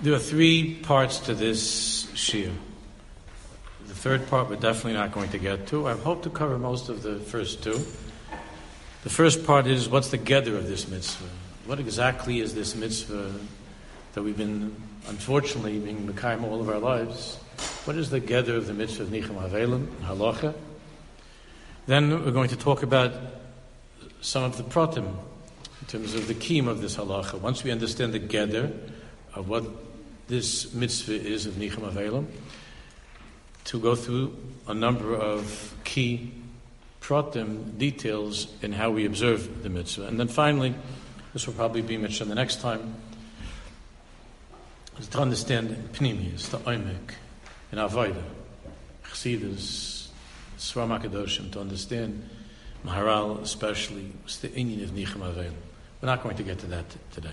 There are three parts to this shir. The third part we're definitely not going to get to. I hope to cover most of the first two. The first part is, what's the gather of this mitzvah? What exactly is this mitzvah that we've been, unfortunately, being mekayim all of our lives? What is the gather of the mitzvah of Nichum Avelim, halacha? Then we're going to talk about some of the pratim, in terms of the kiyum of this halacha. Once we understand the gather of what this mitzvah is of Nichum Avelim, to go through a number of key pratim, details in how we observe the mitzvah. And then finally, this will probably be mentioned the next time, is to understand pnimius, the oimek, in avodah, chassidus, Sfarim HaKadoshim, to understand Maharal especially, what's the inyan of Nichum Avelim. We're not going to get to that today.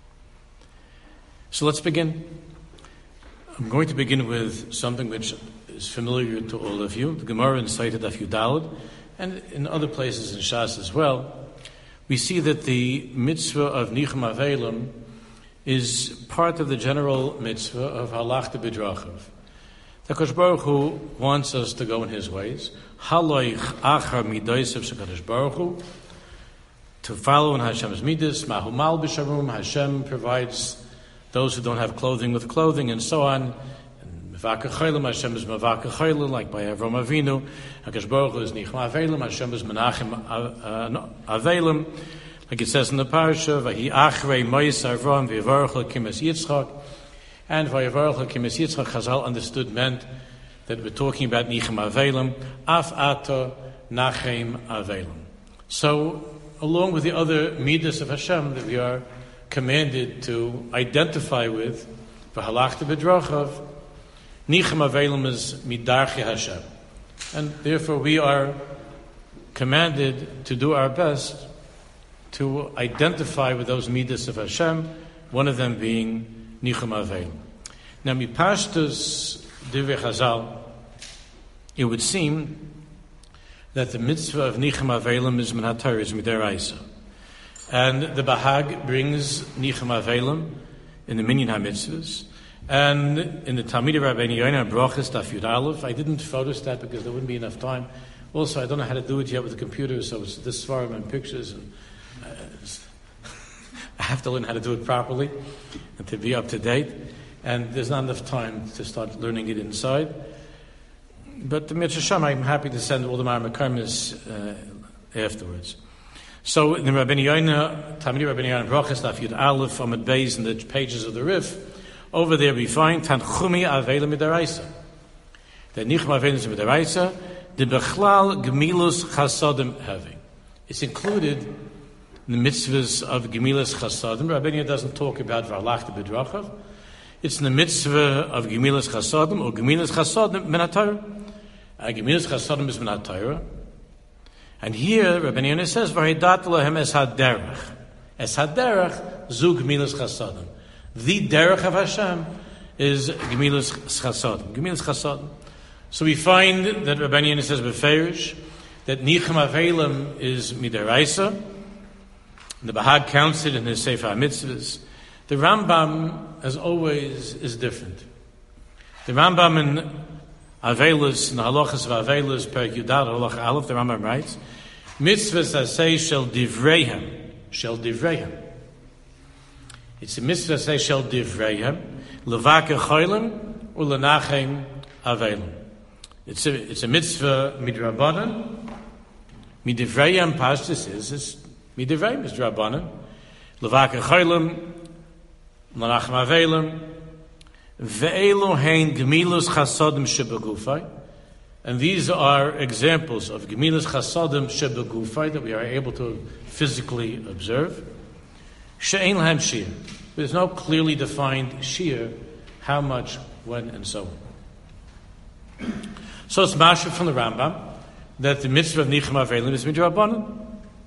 So let's begin. I'm going to begin with something which is familiar to all of you. The Gemara in Sotah Daf Yud Daled, and in other places in Shas as well, we see that the mitzvah of Nichum Avelim is part of the general mitzvah of Halachta B'Drachav. The HaKadosh Baruch Hu wants us to go in His ways. Haloich achar midosav shekadosh Baruch Hu, to follow in Hashem's midas. Mahu mal b'sharum, Hashem provides those who don't have clothing with clothing, and so on. Mevaka chaylim, Hashem is mevaka chaylim, like by Avram Avinu. HaKadosh Baruch Hu is nichum avelim, Hashem is menachem avelim. Like it says in the parasha, Vahi achrei mois Avram v'yivarach l'kim es Yitzchak. And Vayivarach l'kim es Yitzchak, Chazal understood meant that we're talking about Nichum Avelim, Af Ato Nachem Avelim. So, along with the other midas of Hashem that we are commanded to identify with, V'halachta B'Drachav, Nichum Avelim is Midarche Hashem. And therefore we are commanded to do our best to identify with those midas of Hashem, one of them being Nichum Avelim. Now, mipashtus divrei Chazal, it would seem that the mitzvah of Nichum Avelim is min haTorah, is midaraisa. And the Bahag brings Nichum Avelim in the Minyan HaMitzvahs. And in the Talmidei Rabbeinu Yonah Brachos Daf Yud Aleph, I didn't photostat because there wouldn't be enough time. Also, I don't know how to do it yet with the computer, so it's this far and pictures, and I have to learn how to do it properly and to be up to date. And there's not enough time to start learning it inside. But the Mitzvah Shem, I'm happy to send all the Maramakarimis afterwards. So in the Rabbeinu Yonah, Talmidei Rabbeinu Yonah Brachos Daf Yud Aleph, Amud Beis, in the pages of the Rif, over there we find Tanchumi Avelim Midaraisa. The Nichum Avelim is Midaraisa, the Bechlal Gemilus Chasadim having. It's included in the mitzvahs of Gemilus Chasadim. Rabbeinu Yonah doesn't talk about V'halachta B'Drachav. It's in the mitzvah of Gemilus Chasadim, or Gemilus Chasadim min haTorah. Gemilus Chasadim is min haTorah. And here, Rabbeinu Yonah says, V'hidat lahem es haderech. Es haderech, zu Gemilus Chasadim. The derech of Hashem is Gemilus Chasadim. Gemilus Chasadim. So we find that Rabbeinu Yonah says, Beferish, that Nichum Avelim is midaraisa. The Bahag counts it in his Sefer HaMitzvahs. The Rambam, as always, is different. The Rambam in Avelis, in the Halachas of Avelis, Perek Yudad, Halach Aleph, the Rambam writes, Mitzvahs asay shel divreihem, shel divreihem. It's a mitzvah asay shel divreihem, levake cholim, or lenachem Avelim. It's a mitzvah midrabanan, midivreihem pashtus is midivreihem is drabanan, levake cholim, Lanachem Avelim, Ve'elu hein Gemilus Chasadim Shebegufay, and these are examples of Gemilus Chasadim Shebegufay that we are able to physically observe. She'ein lahem shir. There's no clearly defined shir, how much, when, and so on. So it's mashal from the Rambam that the mitzvah of Nichum Avelim is midrabanan.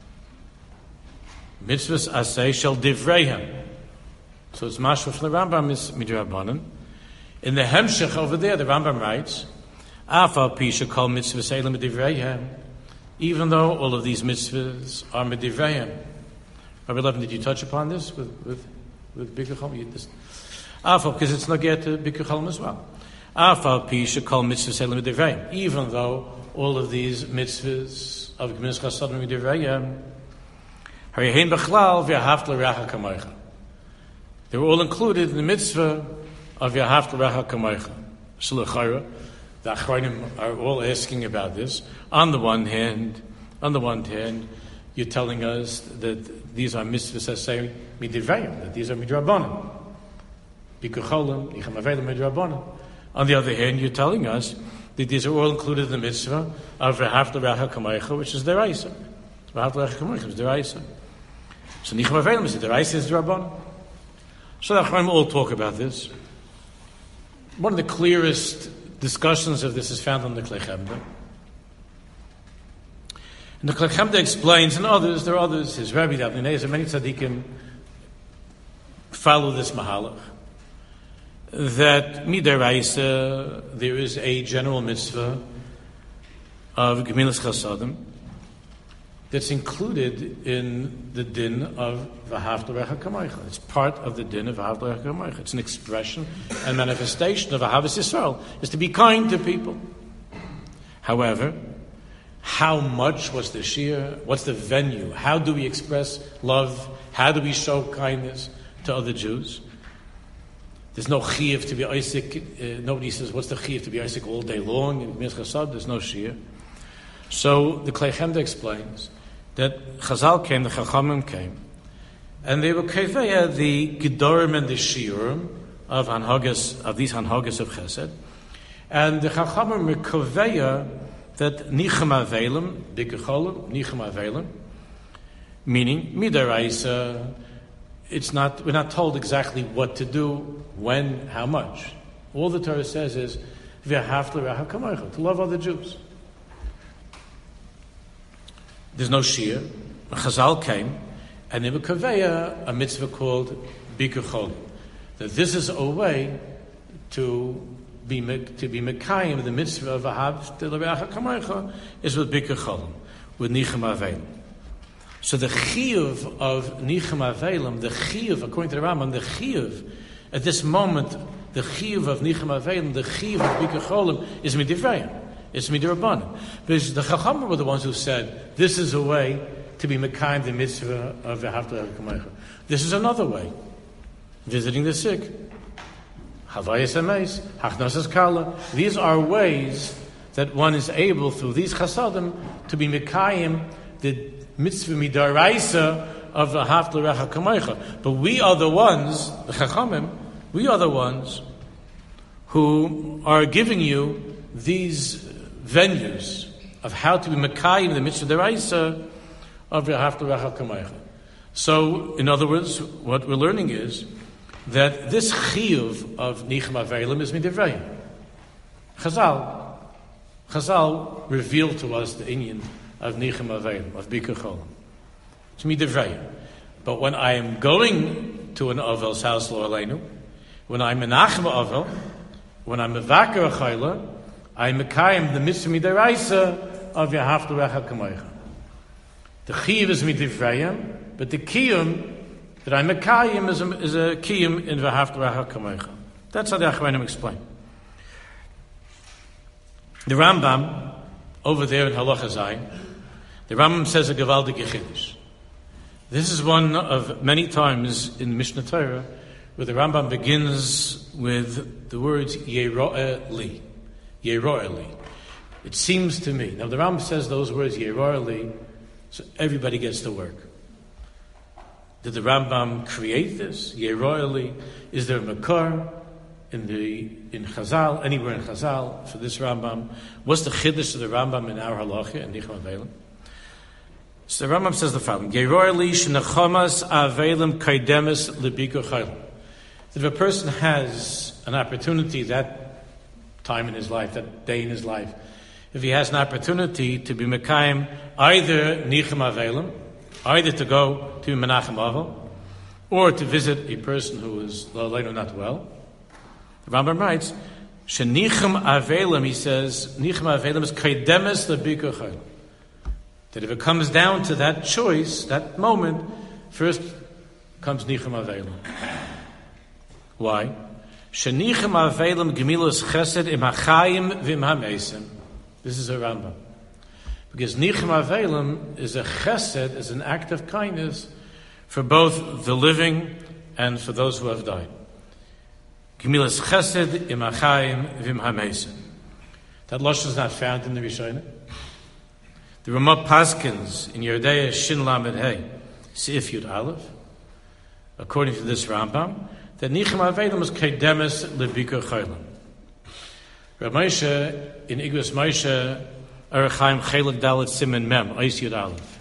Mitzvahs asay shel divreihem. So it's mashal from the Rambam is midrabanan. In the Hemshech over there, the Rambam writes, Afal pisha kol mitzvahs elam midivreihem. Even though all of these mitzvahs are midivreihem. Rabbi Levin, did you touch upon this with Bigachom? Afal, because it's not yet to Bikur Cholim as well. Afal Pisha Kol Mitzvahs Elam Midivrayim. Even though all of these mitzvahs of Gemilas Chasadim Midivrayim, Harihein Bechlal V'Yahavta L'Reacha Kamoicha. They were all included in the mitzvah of Yahavta L'Reacha Kamoicha. Shulachara, the Achronim are all asking about this. On the one hand, you're telling us that these are mitzvahs as say midivrayim, that these are midrabanan. Bikur Cholim, Nicham Avelim midrabanan. On the other hand, you're telling us that these are all included in the mitzvah of V'Yahavta L'Reacha Kamoicha, which is deraisa. V'Yahavta L'Reacha Kamoicha is deraisa. So Nicham Avelim is deraisa, is drabanan. So the Achronim all talk about this. One of the clearest discussions of this is found in the Klei Chemda. And the Klei Chemda explains, and others, there are others, his Rabbi Avnei Nezer, many tzaddikim follow this mahalach, that midaraisa, there is a general mitzvah of Gemilas Chasadim that's included in the din of V'Ahavta L'Reacha Kamoicha. It's part of the din of V'Ahavta L'Reacha Kamoicha. It's an expression and manifestation of Ahavas Yisrael, is to be kind to people. However, how much was the shir? What's the venue? How do we express love? How do we show kindness to other Jews? There's no chiyuv to be Isaac. Nobody says, what's the chiyuv to be Isaac all day long? In Gemilas Chasadim, there's no shir. So the Klei Chemda explains that Chazal came, the Chachamim came, and they were kaveya the Gedorim and the Shiurim of these Hanhagas of Chesed, and the Chachamim were kaveya that Nicham Avelim, Bikur Cholim, Nicham Avelim, meaning midaraisa. We're not told exactly what to do, when, how much. All the Torah says is V'Yahavta L'Reacha Kamoicha, to love other Jews. There's no shir. Chazal came, and they were kaveya a mitzvah called Bikur Cholim. That this is a way to be mekayim, the mitzvah of V'Ahavta L'Reacha Kamoicha is with Bikur Cholim, with Nicham Avelim. So the chiyuv of Nicham Avelim, the chiyuv, according to the Rambam, the chiyuv, at this moment, the chiyuv of Nicham Avelim, the chiyuv of Bikur Cholim is midivrayim. It's midrabanan. Because the Chachamim were the ones who said, this is a way to be mekayim the mitzvah of V'Ahavta L'Reacha Kamoicha. This is another way. Visiting the sick. Havayas Hameis, Hachnasas Kala. These are ways that one is able, through these chasadim, to be mekayim the mitzvah midaraisa of V'Ahavta L'Reacha Kamoicha. But we are the ones, the Chachamim, we are the ones who are giving you these venues of how to be mekayim the mitzvah deraisa of V'Ahavta L'Reacha Kamoicha. So, in other words, what we're learning is that this chiyuv of Nicham Avelim is midivrayim. Chazal revealed to us the inyan of Nicham Avelim, of Bikur Cholim. It's midivrayim. But when I am going to an Avel's house, Lo Aleinu, when I'm menachem Avel, when I'm mevaker a chayla, I'm mekayim the mitzvah midaraisa of V'Ahavta L'Reacha Kamoicha. The chiyuv is midivrayim, but the kiyum that I'm mekayim is a kiyum in V'Ahavta L'Reacha Kamoicha. That's how the Achronim explain. The Rambam over there in Halacha Zayin, the Rambam says a gewaldige chiddush. This is one of many times in Mishnah Torah where the Rambam begins with the words Yero'eh li. Yero'eh li. It seems to me. Now the Rambam says those words Yero'eh li, so everybody gets to work. Did the Rambam create this? Yero'eh li. Is there a makar in Chazal, anywhere in Chazal for this Rambam? What's the chiddush of the Rambam in our halacha and Nicham Avelim? So the Rambam says the following: Yero'eh li shenachamas avelim kaidemes lebikur chaylim. That if a person has an opportunity that time in his life, that day in his life, if he has an opportunity to be mekayim either Nicham Avelim, either to go to Menachem Avel, or to visit a person who is not well, the Rambam writes, Shenicham Avelim, he says, Nicham Avelim is kaidemes lebikur chaylim. That if it comes down to that choice, that moment, first comes Nicham Avelim. Why? Shenichem avelim gemilas chesed im hachayim v'im hamesim. This is a Rambam. Because nichem avelim is a chesed, is an act of kindness for both the living and for those who have died. Gemilas chesed im hachayim v'im hamesim. That lashon is not found in the Rishonim. The Ramah Paskins in Yerdei Shin Lamed Hey, Seif Yud Aleph, according to this Rambam, that Nichem Avelim is Kedemes Lebikar Chaylim. Rav Moshe in Igros Moshe Arachaim Chelik Dalet Simen Mem Ois Yud Aleph.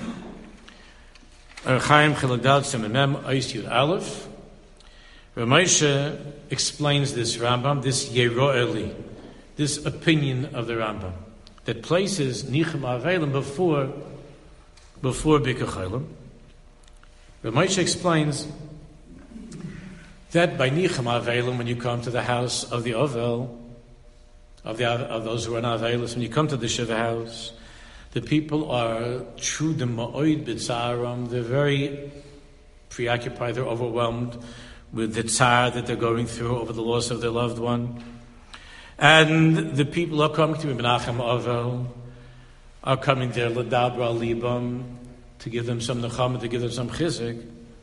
Arachaim Chelik Dalet Simen Mem Ois Yud Aleph. Rav Moshe explains this Rambam, this Yeroeli, this opinion of the Rambam, that places Nichem Avelim before Bikar Chaylim. Rav Moshe explains that by Nichem Avelim, when you come to the house of the Ovel, of those who are not Avelis, when you come to the Shiva house, the people are true dema'oid b'tzaram. They're very preoccupied, they're overwhelmed with the tzar that they're going through over the loss of their loved one. And the people are coming to Menachem Ovel, are coming there, L'dabra Libam, to give them some nechama, to give them some chizik.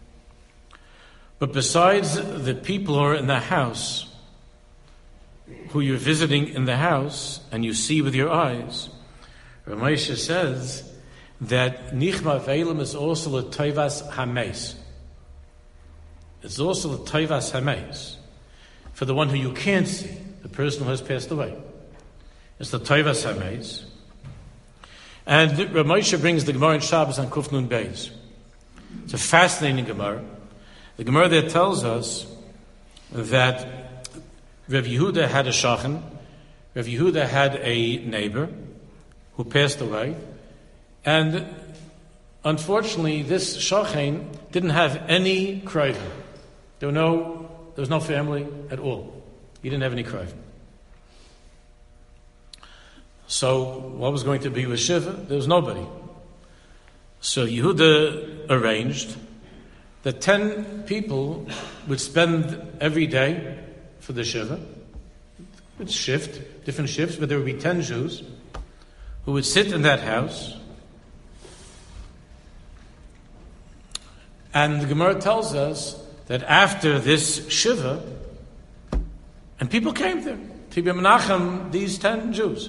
But besides the people who are in the house, who you're visiting in the house, and you see with your eyes, Rav Moshe says that Nichma Ve'elim is also a Toivas Hameis. It's also a Toivas Hameis for the one who you can't see, the person who has passed away. It's the Toivas Hameis. And Rav Moshe brings the Gemara in Shabbos on Kuf Nun Beis. It's a fascinating Gemara. The Gemara there tells us that Rav Yehuda had a shachan. Rav Yehuda had a neighbor who passed away. And unfortunately, this shachan didn't have any krivim. There was no family at all. He didn't have any krivim. So what was going to be with Shiva? There was nobody. So Yehuda arranged that 10 people would spend every day for the Shiva. It's different shifts, but there would be 10 Jews who would sit in that house. And the Gemara tells us that after this Shiva, and people came there to be Menachem, these 10 Jews.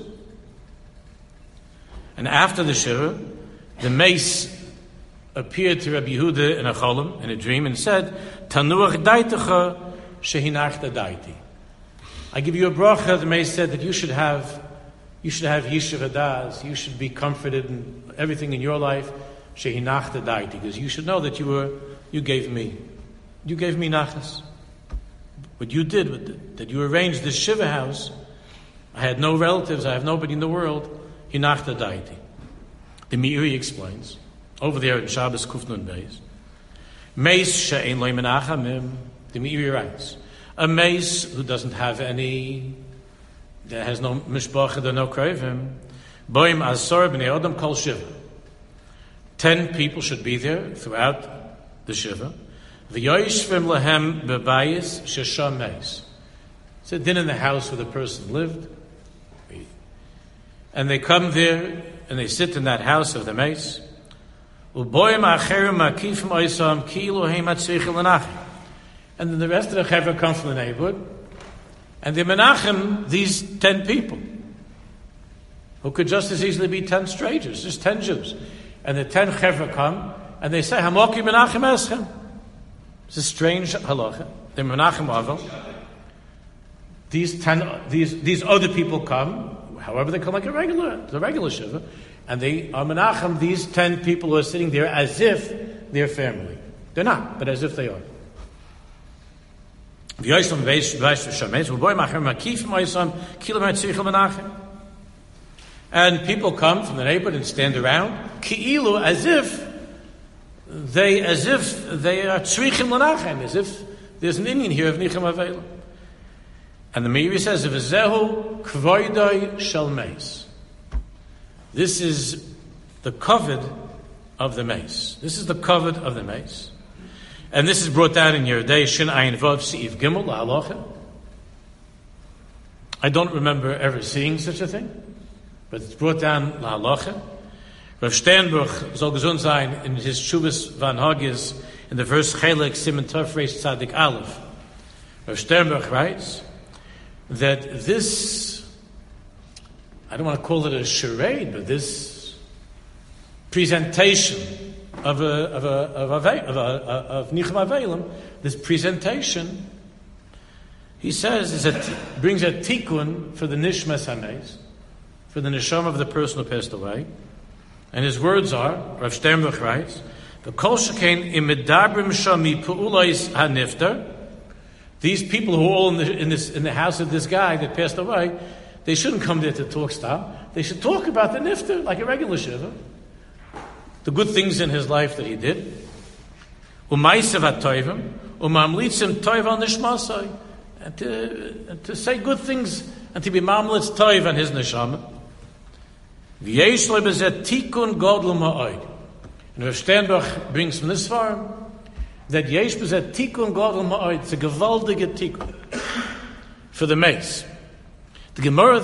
And after the Shiva, the mace appeared to Rabbi Yehuda in a cholim, in a dream, and said, Tanuach daitecha shehinachta daiti. I give you a bracha. The mace said that you should have yishuv hadas. You should be comforted in everything in your life, shehinachta daiti, because you should know that you gave me nachas. What you did with it, that you arranged this Shiva house. I had no relatives. I have nobody in the world. Hinachta daiti. The Meiri explains over there in Shabbos Kuf Nun Beis. Meis she'ein lo menachamim. The Meiri writes, a mace who doesn't have any, that has no mishpacha, there no krivim, boim asor b'nei adam kol shiva. 10 people should be there throughout the shiva. V'yoyishvim lahem bebayis shesham meis. It's a din in the house where the person lived. And they come there and they sit in that house of the mace. And then the rest of the chevra come from the neighborhood, and they menachem these 10 people, who could just as easily be 10 strangers, just 10 Jews. And the 10 chevra come, and they say, Hamoki menachem eschem. It's a strange halacha. They're menachem avel. These other people come, however they come like a regular shiva, and they are menachem these 10 people who are sitting there as if they're family. They're not, but as if they are. And people come from the neighborhood and stand around, ki'ilu, as if they are tzrichim l'nachem, as if there's an Indian here of Nichem Avelim. And the Meiri says, "V'zehu kvoidai shel meis." This is the covet of the mace. This is the covet of the mace. And this is brought down in Yerdei Shin Ayin Vav Seif Gimel Halacha. I don't remember ever seeing such a thing, but it's brought down Halacha. Rav Sternbuch soll gesund sein in his Shuvas Van Hagis in the verse Chelek Siman Tov Reish Tzadik Aleph. Rav Sternbuch writes that this, I don't want to call it a charade, but this presentation of Nichum Avelim, this presentation, he says, brings a tikkun for the Nishmas HaMeis, for the neshama of the person who passed away. And his words are, Rav Sternbuch writes, "V'kol shekein im medabrim shami pu'ulais hanifter." These people who are all in the house of this guy that passed away, they shouldn't come there to talk stuff. They should talk about the nifter like a regular shiva, the good things in his life that he did. U'maisav ha'toivim u'mamlitzim toiv al nishmasai, and to say good things and to be mamlitz toiv on his neshama. V'yesh lo bezeh tikun godel ma'od. And Rav Sternbuch brings from this farm that yesh bezeh tikun godel ma'od. It's a gewaldige tikun for the mace. The Gemara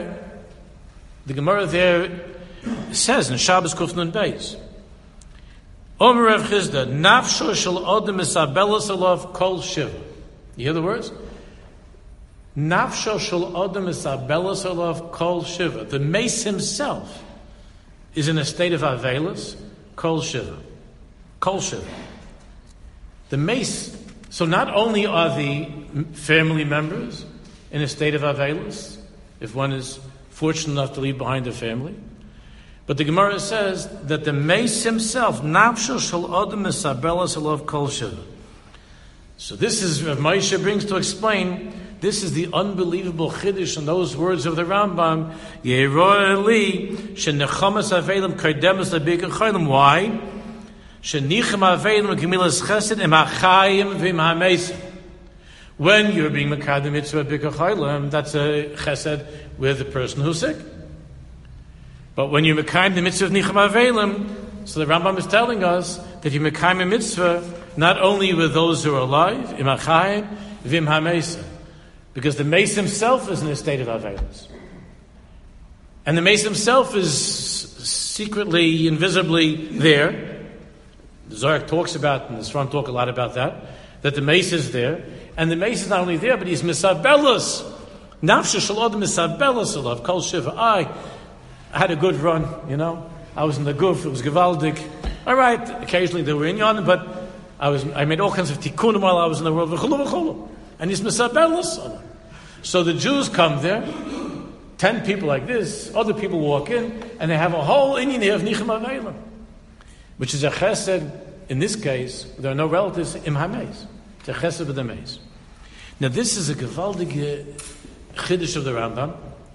there says in Shabbos Kuf Nun Beis, Omer Rav Chizda, nafsho shel odem esabelas alav kol shiva. You hear the words? Nafsho shel odem esabelas alav kol shiva. The mace himself is in a state of avelis, kol shiva. Kol shiva. The mace, so not only are the family members in a state of avelis, if one is fortunate enough to leave behind a family, but the Gemara says that the mace himself, nafsho shel odem esabelas alav kol shiva. So this is what Moshe brings to explain. This is the unbelievable chiddush in those words of the Rambam. Yeroeh li shenechamas avelim kardemas lebikar chaylim. Why? Shenichem avelim gemilas chesed im hachayim v'im hamesim. When you're being mekadem mitzvah bikar chaylim, that's a chesed with the person who's sick. But when you're mekayim the mitzvah of nichem avelim, so the Rambam is telling us that you mekayim a mitzvah not only with those who are alive, im hachayim v'im hamesim. Because the mace himself is in a state of avelis. And the mace himself is secretly, invisibly there. The Zohar talks about, and the Sfarim talk a lot about that the mace is there. And the mace is not only there, but he's misabelus. Nafsha shalod misabelus alav kol shiva. I had a good run, I was in the guf, it was gewaldig. All right, occasionally there were inyan, but I made all kinds of tikkunim while I was in the world. V'chulu v'chulu. And he's misabelus. So the Jews come there, 10 people like this, other people walk in, and they have a whole inyan here of Nichem Avelim, which is a chesed. In this case, there are no relatives im hameis. It's a chesed with the mace. Now this is a gewaldige chiddush of the Rambam,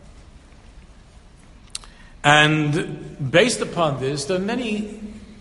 and based upon this, there are many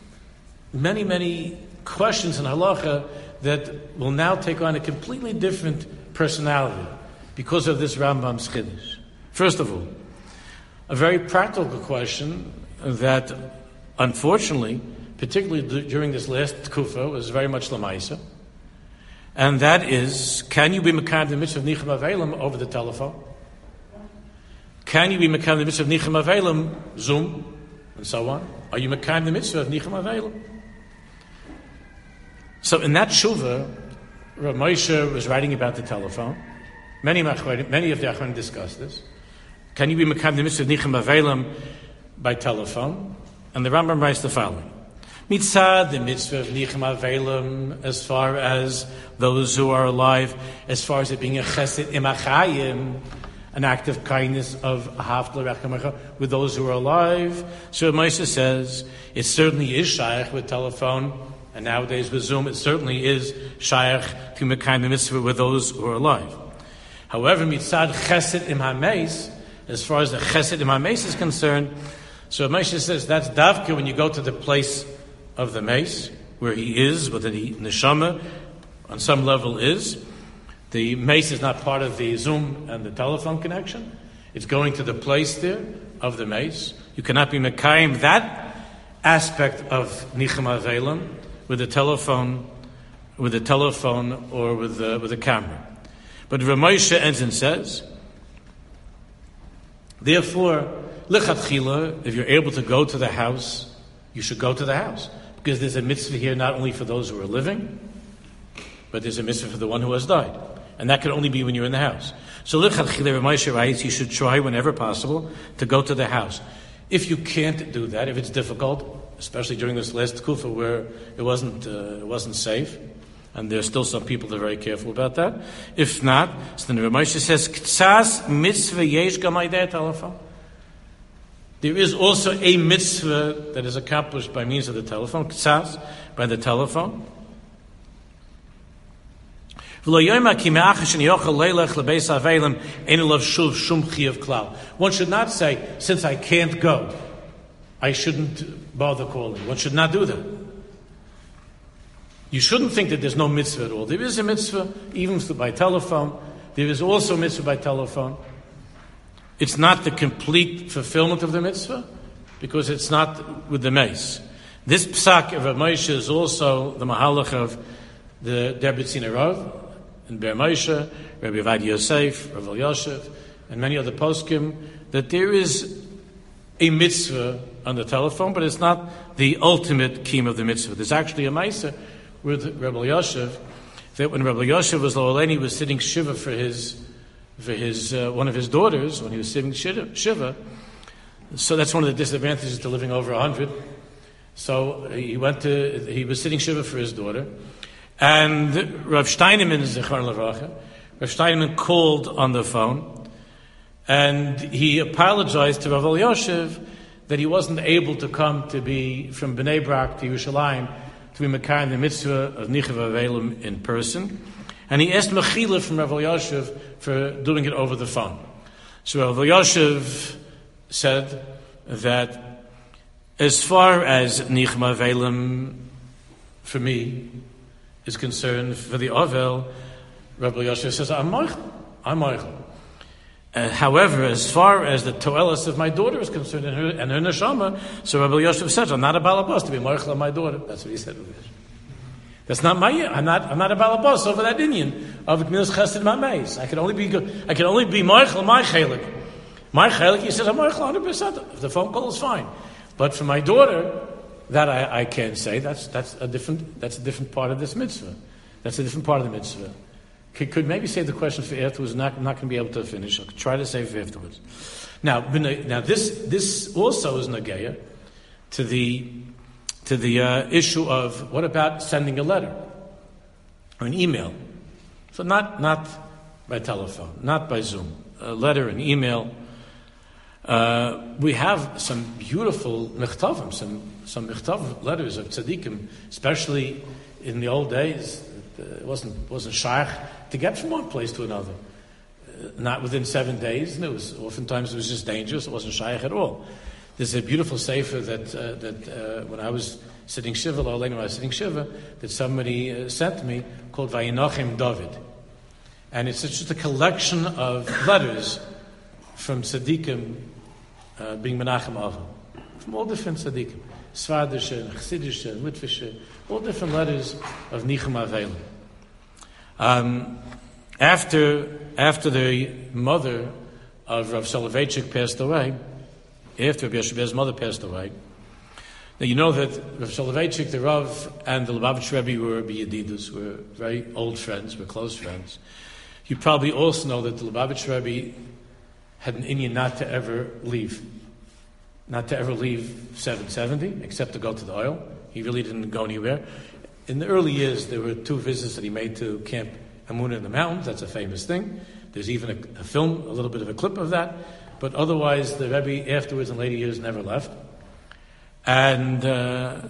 questions in halacha that will now take on a completely different personality because of this Rambam's chiddush. First of all, a very practical question that, unfortunately, particularly during this last tkufa, was very much lamaisa, and that is, can you be mekayim the mitzvah of nichem avelim over the telephone? Can you be mekayim the mitzvah of nichem avelim, Zoom, and so on? Are you mekayim the mitzvah of nichem avelim? So in that shuvah, Rav Moshe was writing about the telephone. Many of the Achronim discussed this. Can you be mekayim the mitzvah of nichem avelim by telephone? And the Rambam writes the following: Mitzad, the mitzvah of nichem avelim, as far as those who are alive, as far as it being a chesed imachayim, an act of kindness of ahavta l'rechamecha with those who are alive. So Moshe says it certainly is shaykh with telephone. And nowadays with Zoom, it certainly is shaykh to mekayim the mitzvah with those who are alive. However, mitzad chesed im hameis, as far as the chesed im hameis is concerned, so Moshe says that's davka when you go to the place of the mace, where he is, where the neshama on some level is. The mace is not part of the Zoom and the telephone connection. It's going to the place there of the mace. You cannot be mekayim that aspect of nichem avelim with the telephone with a telephone or with a camera. But Rav Moshe ends and says, therefore, lichatchila, if you're able to go to the house, you should go to the house. Because there's a mitzvah here not only for those who are living, but there's a mitzvah for the one who has died. And that can only be when you're in the house. So lichatchila, Rav Moshe writes, you should try whenever possible to go to the house. If you can't do that, if it's difficult, especially during this last kufa where it wasn't safe, and there's still some people that are very careful about that. If not, so then Rav Moshe says, K'tzas mitzvah yesh gamayday telephone. There is also a mitzvah that is accomplished by means of the telephone, K'tzas, by the telephone. One should not say, since I can't go, I shouldn't bother calling. One should not do that. You shouldn't think that there's no mitzvah at all. There is a mitzvah, even by telephone. There is also a mitzvah by telephone. It's not the complete fulfillment of the mitzvah, because it's not with the mace. This psak of Rav Moshe is also the mahalach of the Derbetziner Rav, and Ber Moshe, Rabbi Avad Yosef, Rav Elyashiv, and many other poskim, that there is a mitzvah on the telephone, but it's not the ultimate keem of the mitzvah. There's actually a ma'aser with Rabbi Elyashiv, that when Rabbi Elyashiv was Lo'oleni, was sitting shiva for his one of his daughters, when he was sitting shiva. So that's one of the disadvantages to living over 100. So he was sitting shiva for his daughter. And Rav Steinemann, Zichron Levracha, Rav Steinemann called on the phone, and he apologized to Rav Elyashiv that he wasn't able to come to be from Bnei Brak to Yerushalayim to be Mekar in the mitzvah of Nichav Avelim in person. And he asked Mechila from Rav Elyashiv for doing it over the phone. So Rav Elyashiv said that as far as Nichav Avelim for me is concerned, for the Avel, Rabbi Elyashiv says, I'm Moichel. However, as far as the toelis of my daughter is concerned and her neshama, so Rabbi Elyashiv says, I'm not a balabas to be Moichel of my daughter. That's what he said. That's not my. I'm not a balabas over that Indian of Gmilas Chesed Mameis. I can only be Moichel my chelik. My chelik, he says, I'm Moichel 100%. If the phone call is fine, but for my daughter, that I can't say. That's a different part of this mitzvah. That's a different part of the mitzvah. Could maybe save the question for afterwards. Not going to be able to finish. I'll try to save it for afterwards. Now this also is nageya to the issue of what about sending a letter or an email? So not by telephone, not by Zoom. A letter, an email. We have some beautiful mechtavim, some mechtav letters of tzaddikim, especially in the old days. It wasn't shaykh to get from one place to another. Not within 7 days. And oftentimes it was just dangerous. It wasn't shaykh at all. There's a beautiful sefer that when I was sitting shiva, that somebody sent me called Vayinachim David, and it's just a collection of letters from tzaddikim being Menachem Avon, from all different tzaddikim. Svardische, and Chassidische, and Litvische, all different letters of Nichum Avelim. After the mother of Rav Soloveitchik passed away, after Rabbi Yeshua mother passed away, now you know that Rav Soloveitchik, the Rav, and the Lubavitch Rebbe were biyadidus, were very old friends, were close friends. You probably also know that the Lubavitch Rebbe had an inyan not to ever leave 770, except to go to the oil. He really didn't go anywhere. In the early years, there were 2 visits that he made to Camp Amunah in the mountains. That's a famous thing. There's even a film, a little bit of a clip of that. But otherwise, the Rebbe afterwards in later years never left. And the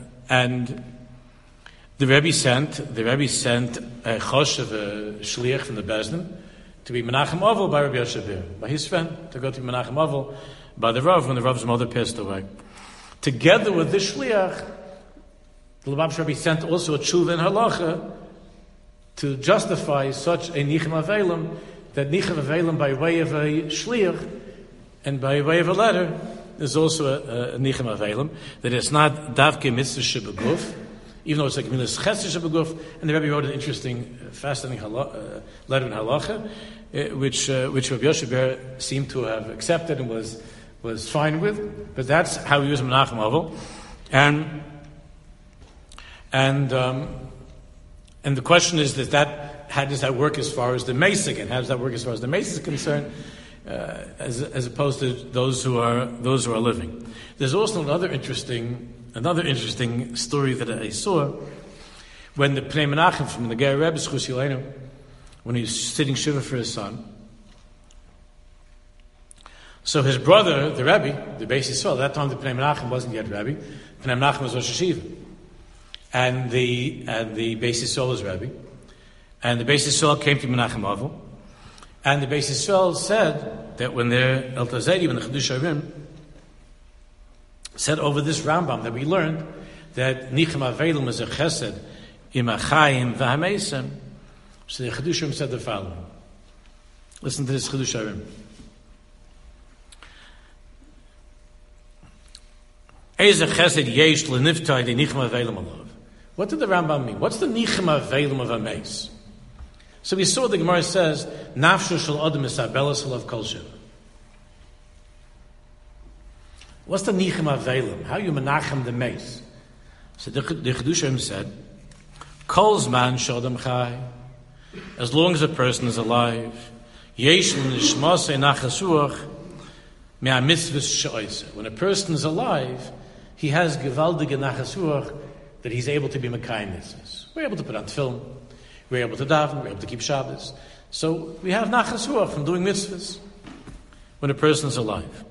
Rebbe sent a choshev, a shliach from the Bezdin, to be Menachem Avol by Rabbi Yosef, by his friend, to go to Menachem Avol by the Rav when the Rav's mother passed away. Together with this shliach, the Lubavitch Rebbe sent also a tshuva in halacha to justify such a Nichum Avelim, that Nichum Avelim by way of a shliach and by way of a letter is also a Nichum Avelim, that it's not davke mitzvah shebeguf, even though it's like Milas Chesed Shabaguf, and the Rebbe wrote an interesting, fascinating letter in Halacha, which Rabbi Yoshe Ber seemed to have accepted and was fine with, but that's how he was Menachem Avel. And the question is how does that work as far as the Mace again? How does that work as far as the Mace is concerned, as opposed to those who are living? There's also another interesting story that I saw when the Pnei Menachem from the Ger Rebbe Schus Yilenu, when he's sitting shiva for his son. So his brother, the Rebbe, the Beis Yisrael, at that time the Pnei Menachem wasn't yet Rebbe. Pnei Menachem was Rosh Hashiva. And the Beis Yisrael was Rebbe. And the Beis Yisrael came to Menachem Avel. And the Beis Yisrael said that when the Eltazedi, when the Chedush Harim, said over this Rambam that we learned that Nichem Avelim is a chesed im achayim v'hameisem. So the Chedush Harim said the following. Listen to this Chedush Harim. Eze chesed yesh leniftai de Nichem Avelim alav. What did the Rambam mean? What's the Nichem Avelim of a mace? So we saw the Gemara says, Nafshu shel adam is abelas alav kol shiva. What's the Nichem Avelim? How you menachem the mace? So the Chedushim said, Kol zman shodam chai. As long as a person is alive, yesh l'nishmasei nachasuach me'a mitzvahs she'oiseh. When a person is alive, he has gewaldige nachasuach that he's able to be mekayim mitzvahs. We're able to put on film, we're able to daven, we're able to keep Shabbos. So we have nachasuach from doing mitzvahs when a person is alive.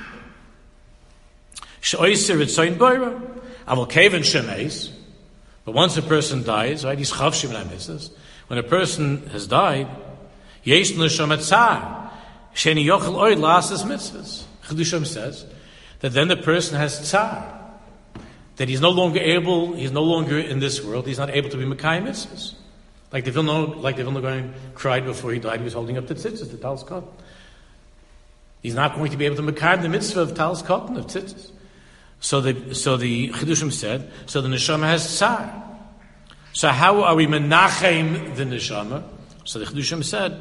She'oiseh ritzoin boira, aval keven shemeis. But once a person dies, right, he's chavshim in mitzvahs. When a person has died, yesh l'neshama tzar, sheni yochel oid la'asas mitzvahs. Chedushim says that then the person has tzar, that he's no longer in this world, he's not able to be mekayim mitzvahs. Like the Vilna Gaon cried before he died, he was holding up the tzitzis, the talis katan. He's not going to be able to mekayim the mitzvah of talis katan, of tzitzis. So the Chedushim said, so the neshama has tzar. So how are we menachem the neshama? So the Chedushim said,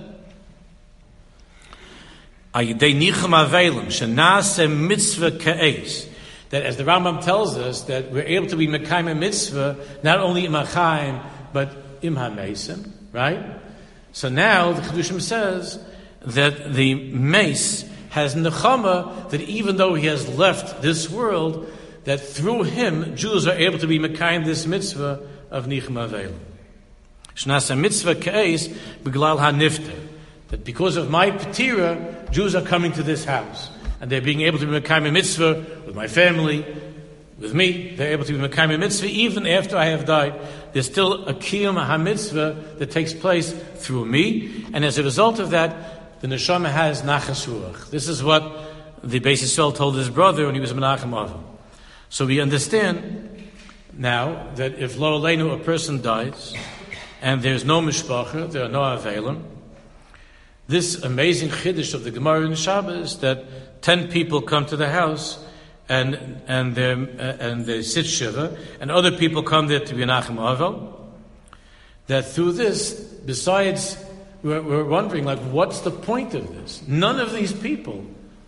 that as the Rambam tells us, that we're able to be mekayim mitzvah, not only im ha'chaim, but im ha'meisim, right? So now the Chedushim says that the mace has nechama, that even though he has left this world, that through him, Jews are able to be mekayim this mitzvah of Nichem Avelim. Shnasa mitzvah ke'es b'glal ha'nifter. That because of my petira, Jews are coming to this house. And they're being able to be mekayim mitzvah with my family, with me. They're able to be mekayim mitzvah even after I have died. There's still a kiyum ha-mitzvah that takes place through me. And as a result of that, the neshama has nachas ruach. This is what the Beis Yisrael told his brother when he was Menachem Avel. So we understand now that if lo aleinu, a person dies, and there's no mishpacha, there are no avelim, this amazing chiddush of the Gemara in Shabbos that 10 people come to the house and they sit shiva, and other people come there to be Menachem Avel, that through this, besides, we're wondering, like, what's the point of this? None of these people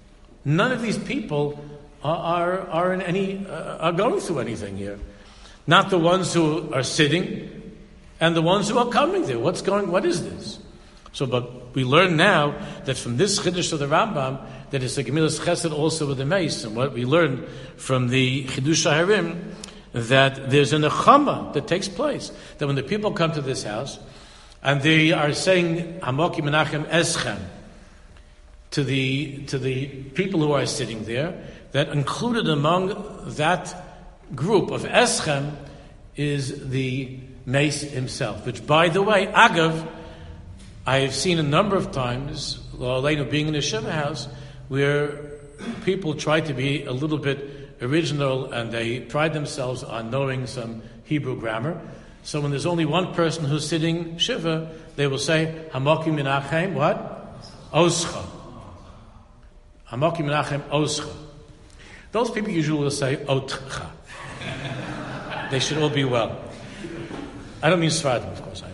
are going through anything here. Not the ones who are sitting, and the ones who are coming there. What is this? So, but we learn now that from this chiddush of the Rambam, that it's a gemilas chesed also with the mace, and what we learned from the Chidush Harim, that there's a nechama that takes place. That when the people come to this house, and they are saying Hamoki Menachem Eschem to the people who are sitting there, that included among that group of Eschem is the mace himself, which, by the way, Agav, I have seen a number of times, being in a Shiva house, where people try to be a little bit original and they pride themselves on knowing some Hebrew grammar. So when there's only one person who's sitting Shiva, they will say, Hamoki Menachem, what? Oscha. Hamoki Menachem Oscha. Those people usually will say, Otcha. They should all be well. I don't mean Sfardim, of course.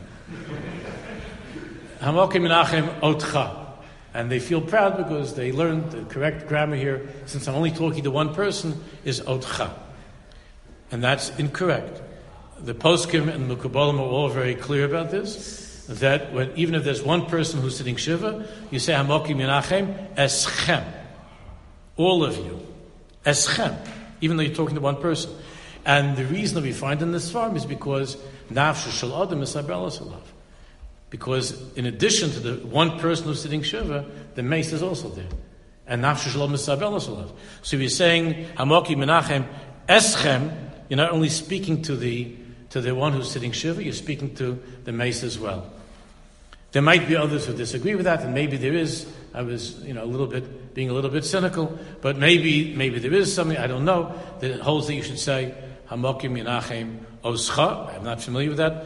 Hamokim Menachem Otcha. And they feel proud because they learned the correct grammar here. Since I'm only talking to one person, is Otcha. And that's incorrect. The Poskim and the Mekubalim are all very clear about this. That even if there's one person who's sitting Shiva, you say Hamokim Menachem Eschem. All of you. Eschem. Even though you're talking to one person. And the reason that we find in this farm is because Nafshu Shel Adam is Sabelas Alav. Because in addition to the one person who's sitting Shiva, the mace is also there. And Nafshu Shel Adam is Sabelas Alav. So we're saying Hamokim Menachem Eschem. You're not only speaking to the one who's sitting Shiva, you're speaking to the mace as well. There might be others who disagree with that, and maybe there is. I was, being a little bit cynical, but maybe there is something, I don't know, that it holds that you should say, Hamokim Menachem Oscha. I'm not familiar with that.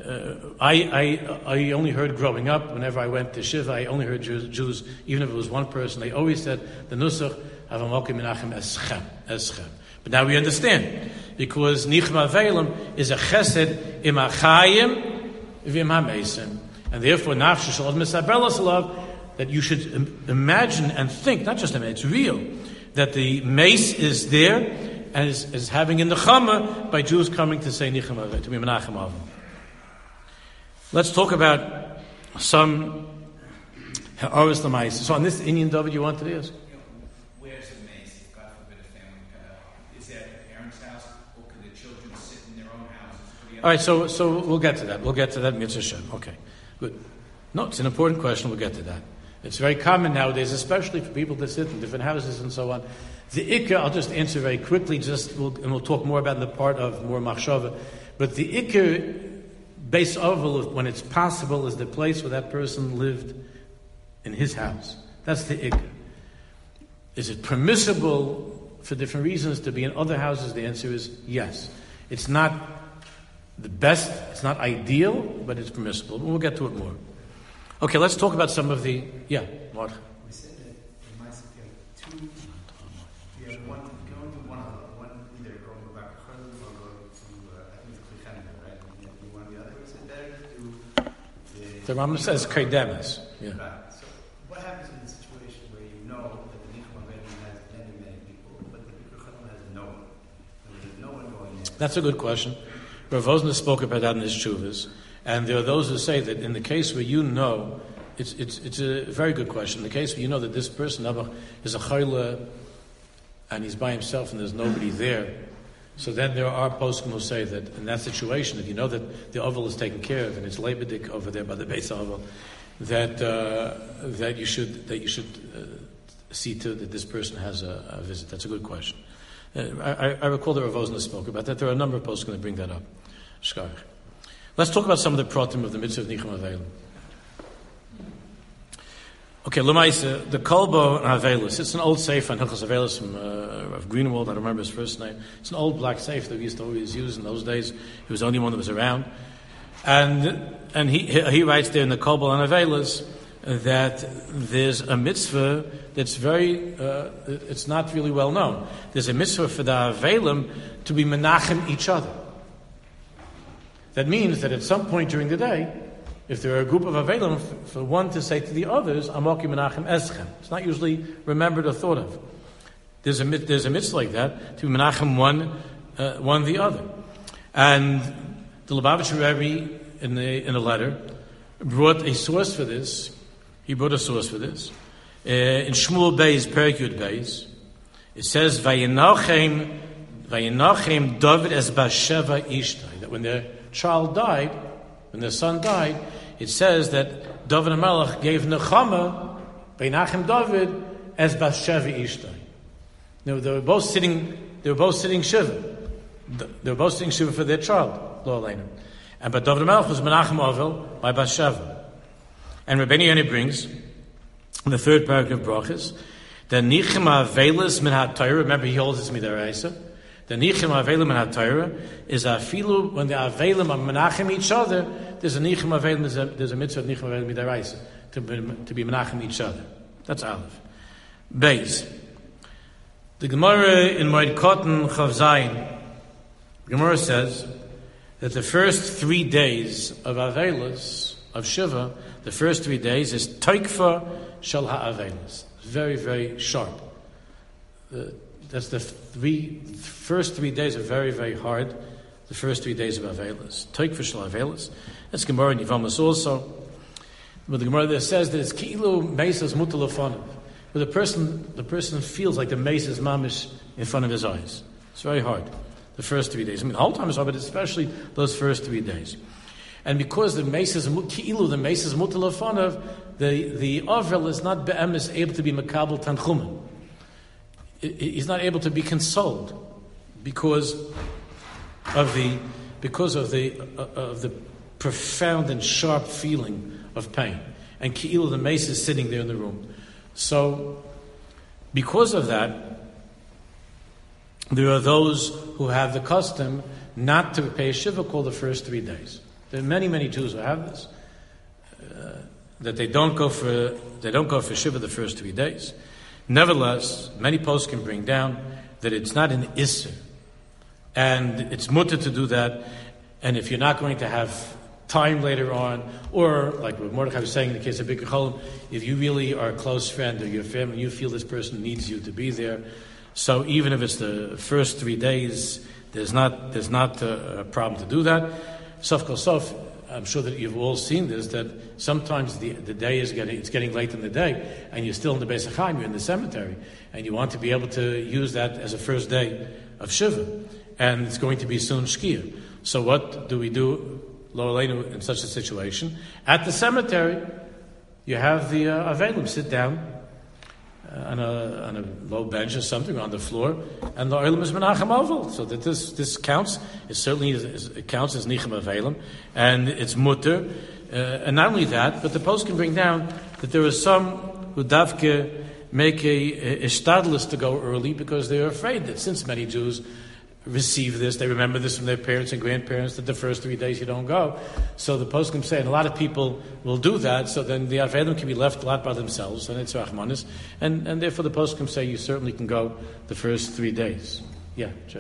I only heard growing up, whenever I went to Shiva, I only heard Jews, even if it was one person, they always said, the Nusach of Hamokim Menachem Eschem. But now we understand, because Nichma Ve'elim is a chesed im achayim v'im ha-mesim. And therefore, Nafshu Shel Adam Sabelas Alav, that you should imagine and think, not just imagine, it's real, that the mace is there and is having in the Chama by Jews coming to say Nichma Ve'elim, to be Menachem Avim. Let's talk about some Ha'aris L'Mais. So on this Indian David you wanted to ask? Where's the mace? If God forbid a family, is that at the parents' house, or can the children sit in their own houses? All right, so we'll get to that. We'll get to that, Mitzvah Shem. Okay, good. No, it's an important question. We'll get to that. It's very common nowadays, especially for people to sit in different houses and so on. The Ikka, I'll just answer very quickly, we'll talk more about in the part of more Machshava. But the Ikka, base oval, when it's possible, is the place where that person lived in his house. That's the Ikka. Is it permissible for different reasons to be in other houses? The answer is yes. It's not the best, it's not ideal, but it's permissible. We'll get to it more. Okay, let's talk about some of the... Yeah, Mark. We said that in my two... You have one going to one either going back to Chazal or going to, I think it's Klichanida, right? And you want the other, is it better to... The Rambam says Kaidemes. Yeah. Right. So what happens in the situation where you know that the Nichma Ve'elim has many people, but the Bikur Chazal has no one? And there's no one going in. That's a good question. Rav Wosner spoke about that in his Shuvas. And there are those who say that in the case where you know, it's a very good question. In the case where you know that this person is a chayla and he's by himself and there's nobody there, so then there are poskim who say that in that situation, if you know that the oval is taken care of and it's leibedik over there by the Beis Oval, that you should see to that this person has a visit. That's a good question. I recall that Rav Wosner spoke about that. There are a number of poskim that bring that up. Shkarach. Let's talk about some of the pratim of the mitzvah of Nichma Ve'elim. Okay, L'maisa, the Kolbo Havelis. It's an old sefer on Hilchos Havelis from Rav Greenwald. I don't remember his first name. It's an old black sefer that we used to always use in those days. He was the only one that was around, and he writes there in the Kolbo Havelis that there's a mitzvah that's it's not really well known. There's a mitzvah for the Havelim to be menachem each other. That means that at some point during the day, if there are a group of Avelim, for one to say to the others, Hamokim Menachem Eschem. It's not usually remembered or thought of. There's a mitzvah like that, to be Menachem one the other. And the Lubavitcher Rebbe, in a letter, brought a source for this. He brought a source for this. In Shmuel Beis, Perek Yud Beis, it says, Vayinachem David es Basheva Ishtai, that when their child died, when their son died, it says that David HaMelech gave Nechama Vayinachem David as Basheva Ishtai. Now, they were both sitting Shiva. They were both sitting Shiva for their child, Lo Aleinu. But David HaMelech was Menachem Avil by Basheva. And Rabbeinu Yonah brings in the third paragraph of Brachos that Nichma Avelis Min HaTorah. Remember, he holds this Midaraisa. The Nichim Avelim and HaTorah is Afilu, when the Avelim are Menachem each other, there's a Nichim Avelim, there's a mitzvah of Nichim Avelim Midaraisa, to be Menachem each other. That's Aleph. Beis. The Gemara in Moed Katan Chav Zayin, the Gemara says that the first 3 days of Avelis, of Shiva, the first 3 days is Taikfa Shal HaAvelis. Very, very sharp. That's the first 3 days are very, very hard. The first 3 days of Avelis. Taikfa Shal HaAvelis. That's Gemara in Yevamos also. But the Gemara there says that it's Ki'ilu Meisas Mutalafanav. But the person feels like the mace is mamish in front of his eyes. It's very hard. The first 3 days. I mean, the whole time is hard, but especially those first 3 days. And because the mace is Ki'ilu, the mace is Mutalafanav, the Avel is not be'emes able to be Makabel Tanchumen. He's not able to be consoled because of the profound and sharp feeling of pain. And Ki'ilu, the mace, is sitting there in the room. So, because of that, there are those who have the custom not to pay Shiva Kol the first 3 days. There are many, many Jews who have this. That they don't go for Shiva the first 3 days. Nevertheless, many posts can bring down that it's not an Isser. And it's mutter to do that. And if you're not going to have time later on, or like what Mordechai was saying in the case of Bikur Cholim, if you really are a close friend or your family, you feel this person needs you to be there. So even if it's the first 3 days, there's not a problem to do that. Sof kol sof, I'm sure that you've all seen this, that sometimes the day is getting late in the day, and you're still in the Beis HaChaim, you're in the cemetery, and you want to be able to use that as a first day of Shiva, and it's going to be soon Shkia. So what do we do, Lo Aleinu, in such a situation? At the cemetery, you have the Avelim sit down on a low bench or something, or on the floor, and the Oilam is Menachem Oval, so that this counts. It certainly it counts as Nichem Avelim, and it's mutter. And not only that, but the post can bring down that there are some who davke make a ishtadlus to go early because they're afraid that since many Jews receive this, they remember this from their parents and grandparents, that the first 3 days you don't go. So the poskim say, and a lot of people will do that, so then the Avelim can be left a lot by themselves, and it's Rachmanis, and therefore the poskim say you certainly can go the first 3 days. Yeah, Jay.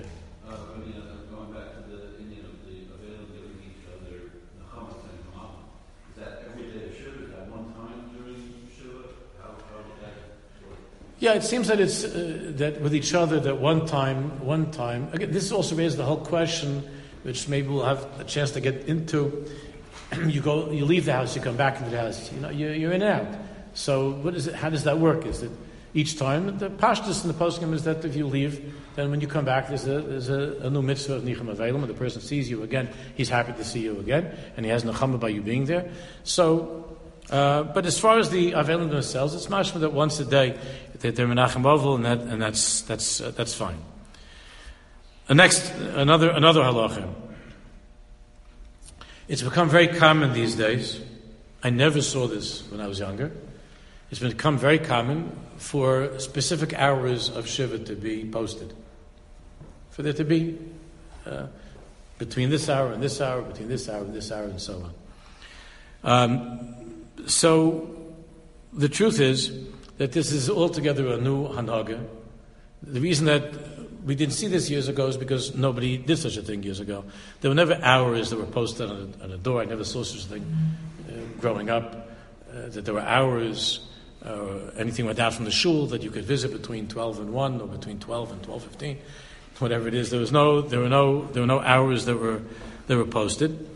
Going back to the Indian of the Avelim giving each other the Chamas and Kamala, is that every day of Shiva? Is that one time during Shiva? How would that work? Yeah, it seems that it's that with each other that one time. Again, this also raises the whole question, which maybe we'll have a chance to get into. You leave the house, you come back into the house. You're in and out. So what is it? How does that work? Is it each time? The pashtus in the poskim is that if you leave, then when you come back, there's a new mitzvah of nichem avelim, and the person sees you again. He's happy to see you again, and he has nechama by you being there. So. But as far as the Avelim themselves, it's mashma that once a day that they're Menachem Oval, and that's fine. Another halacha. It's become very common these days. I never saw this when I was younger. It's become very common for specific hours of Shiva to be posted. For there to be between this hour and this hour, between this hour and this hour, and so on. So the truth is that this is altogether a new hanhaga. The reason that we didn't see this years ago is because nobody did such a thing years ago. There were never hours that were posted on a door. I never saw such a thing growing up, that there were hours, anything went out from the shul that you could visit between 12 and 1 or between 12 and 12:15, whatever it is. There were no hours that were posted.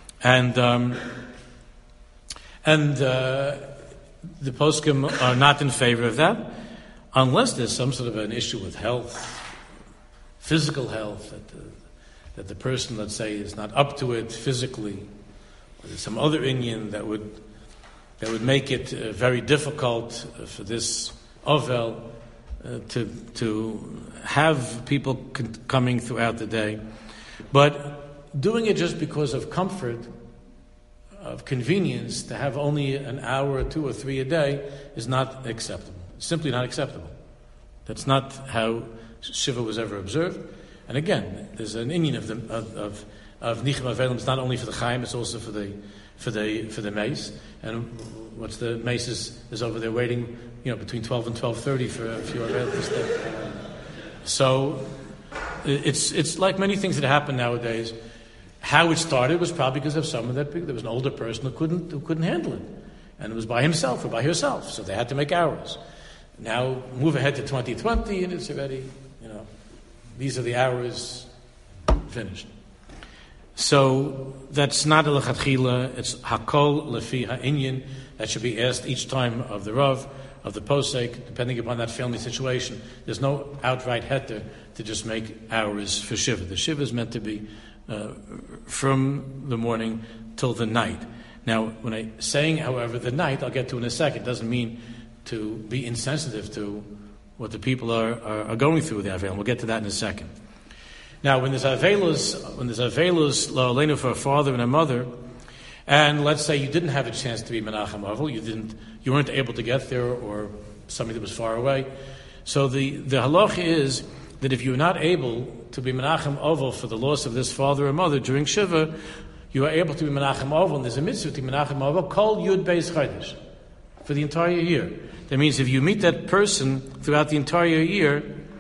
And the poskim are not in favor of that, unless there's some sort of an issue with health, physical health, that the person, let's say, is not up to it physically, or there's some other Indian that would make it very difficult for this Ovel to have people coming throughout the day. But doing it just because of comfort, of convenience, to have only an hour or 2 or 3 a day is not acceptable. It's simply not acceptable. That's not how Shiva was ever observed. And again, there's an Indian of Nichem Avelim. It's not only for the Chaim, it's also for the mace. And what's the mace is over there waiting, between 12 and 12:30 for a few Avelim to stay. So it's like many things that happen nowadays. How it started was probably because of someone there was an older person who couldn't handle it, and it was by himself or by herself, so they had to make hours. Now move ahead to 2020, and it's already, these are the hours finished. So that's not a lechatchila, it's hakol lefi ha'inyan. That should be asked each time of the Rav, of the posek, depending upon that family situation. There's no outright heter to just make hours for Shiva. The Shiva is meant to be from the morning till the night. Now, when I'm saying, however, the night, I'll get to in a second, doesn't mean to be insensitive to what the people are going through with the Aveil. We'll get to that in a second. Now, when there's Aveilus la'olenu for a father and a mother, and let's say you didn't have a chance to be Menachem Avel, you weren't able to get there, or somebody that was far away. So the halacha is that if you're not able to be Menachem Avel for the loss of this father or mother during Shiva, you are able to be Menachem Avel, and there's a mitzvah to be Menachem Avel, Kol Yud Beis Chodesh, for the entire year. That means if you meet that person throughout the entire year,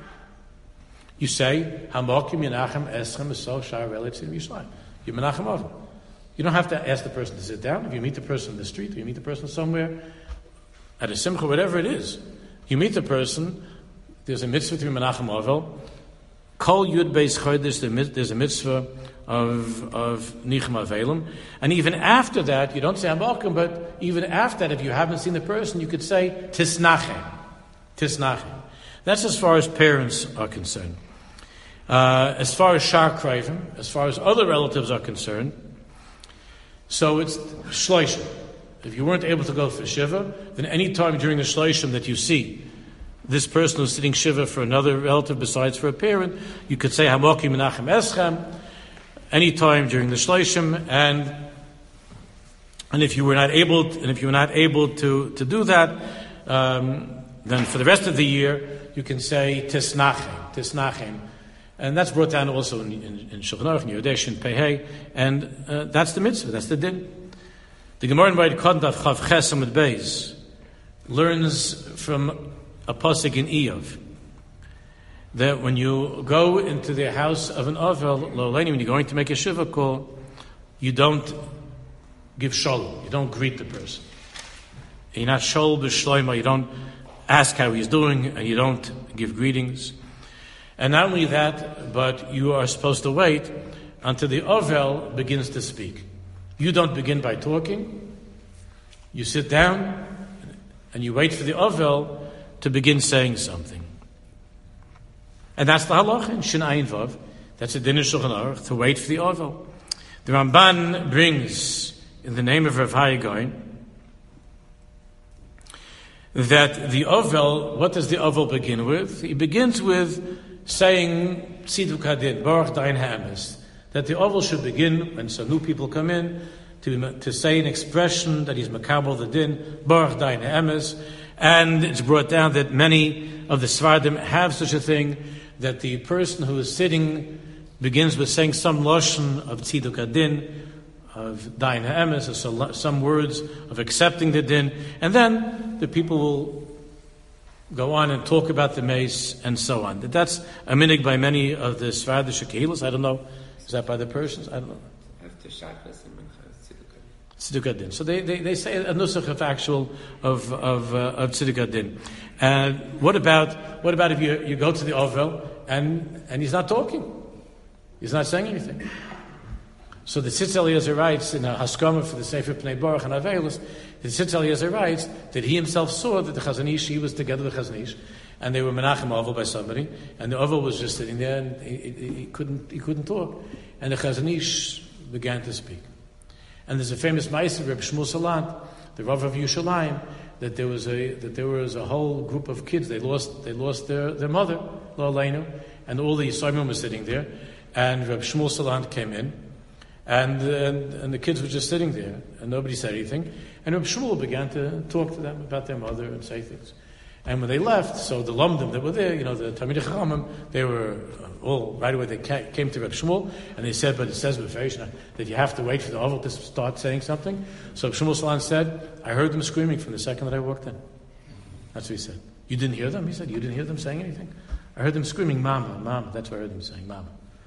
you say, Hamokim Yenachem Eschem Esol Shar Relitzim Yishlayim. You're Menachem Avel. You don't have to ask the person to sit down. If you meet the person in the street, or you meet the person somewhere, at a simcha, whatever it is, you meet the person, there's a mitzvah to be Menachem Avel. Kol Yud Beis Chodesh, there's a mitzvah of Nichem Avelim. And even after that, you don't say Hamokim, but even after that, if you haven't seen the person, you could say Tisnachem. Tisnachem. That's as far as parents are concerned. As far as Shar Krivim, as far as other relatives are concerned, so it's Shloshim. If you weren't able to go for Shiva, then any time during the Shloshim that you see this person who's sitting Shiva for another relative besides for a parent, you could say Hamokim Menachem Eschem any time during the Shloshim, and if you were not able to do that, then for the rest of the year you can say Tisnachem. And that's brought down also in Shulchan Aruch, in Yodesh, in Pehei, and that's the mitzvah, that's the din. The Gemara in Vayikra Chav Ches Amud Beis learns from a pasuk in Iyov that when you go into the house of an Avel, when you're going to make a Shiva call, you don't give shalom, you don't greet the person. You're not shalom b'shloima, you don't ask how he's doing, and you don't give greetings. And not only that, but you are supposed to wait until the Avel begins to speak. You don't begin by talking. You sit down and you wait for the Avel to begin saying something. And that's the halach in Shin Ayin Vav. That's the din of Shulchan Aruch, to wait for the Avel. The Ramban brings, in the name of Rav Hai Gaon, that the Avel, what does the Avel begin with? He begins with saying Tziduk Hadin, Baruch Dain Ha'emes, that the Avel should begin when some new people come in to say an expression that he's Makabel the Din, Baruch Dain Ha'emes, and it's brought down that many of the Svardim have such a thing, that the person who is sitting begins with saying some lashon of Tziduk Hadin, of Dain Ha'emes, or some words of accepting the Din, and then the people will go on and talk about the mace and so on. That's a minig by many of the Svardish Kehilas. I don't know. Is that by the Persians? I don't know. After Shabbos and Mincha, Tziduk Hadin. So they say a nusach of actual of Tziduk Hadin. And what about if you go to the Avel and he's not talking? He's not saying anything. So the Tzitz Eliezer writes in a Haskama for the Sefer Pnei Baruch and Aveilus, the Tzitz Eliezer writes that he himself saw that the Chazon Ish, he was together with Chazon Ish, and they were Menachem Avel by somebody, and the Avel was just sitting there, and he couldn't talk, and the Chazon Ish began to speak. And there's a famous Ma'aser, Reb Shmuel Salant, the Rav of Yerushalayim, that there was a whole group of kids. They lost their mother, Lo Aleinu, and all the Yisraelim were sitting there, and Reb Shmuel Salant came in. And the kids were just sitting there, and nobody said anything. And Reb Shmuel began to talk to them about their mother and say things. And when they left, so the Lomdim that were there, the Talmidei Chachamim, they were all, right away they came to Reb Shmuel, and they said, but it says that you have to wait for the Avel to start saying something. So Reb Shmuel Salan said, I heard them screaming from the second that I walked in. That's what he said. You didn't hear them? He said, you didn't hear them saying anything? I heard them screaming, Mama, Mama. That's what I heard them saying, Mama.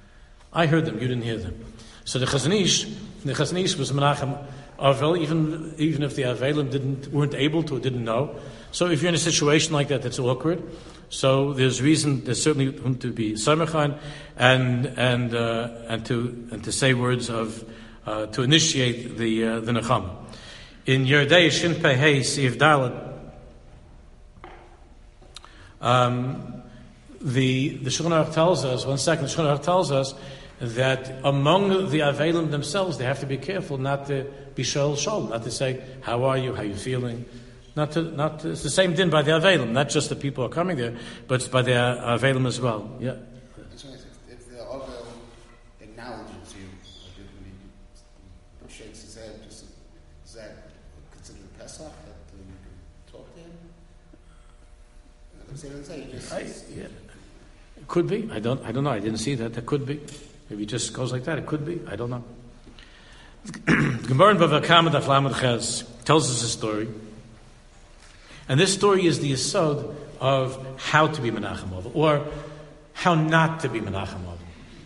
I heard them, you didn't hear them. So the Chazon Ish was Menachem Avel, even if the Avelim weren't able to or didn't know. So if you're in a situation like that, that's awkward. So there's certainly to be Samechan and to say words of to initiate the Nechama. In Yerdei Shin Pei Hey Siv Dalet, the Shulchan Aruch tells us. The Shulchan Aruch tells us that among the Avelim themselves, they have to be careful not to be shol, not to say, "How are you? How are you feeling?" Not to, it's the same din by the Avelim, not just the people who are coming there, but it's by the Avelim as well. Yeah. So if the Avel acknowledges you, like when he shakes his head, is that considered a Pesach that you can talk to him? It could be. I don't know. I didn't see that. That could be. Maybe it just goes like that. It could be. I don't know. Gemara in Bava Kama Daf Lamed Ches tells us a story. And this story is the yesod of how to be Menachem Avel, or how not to be Menachem Avel.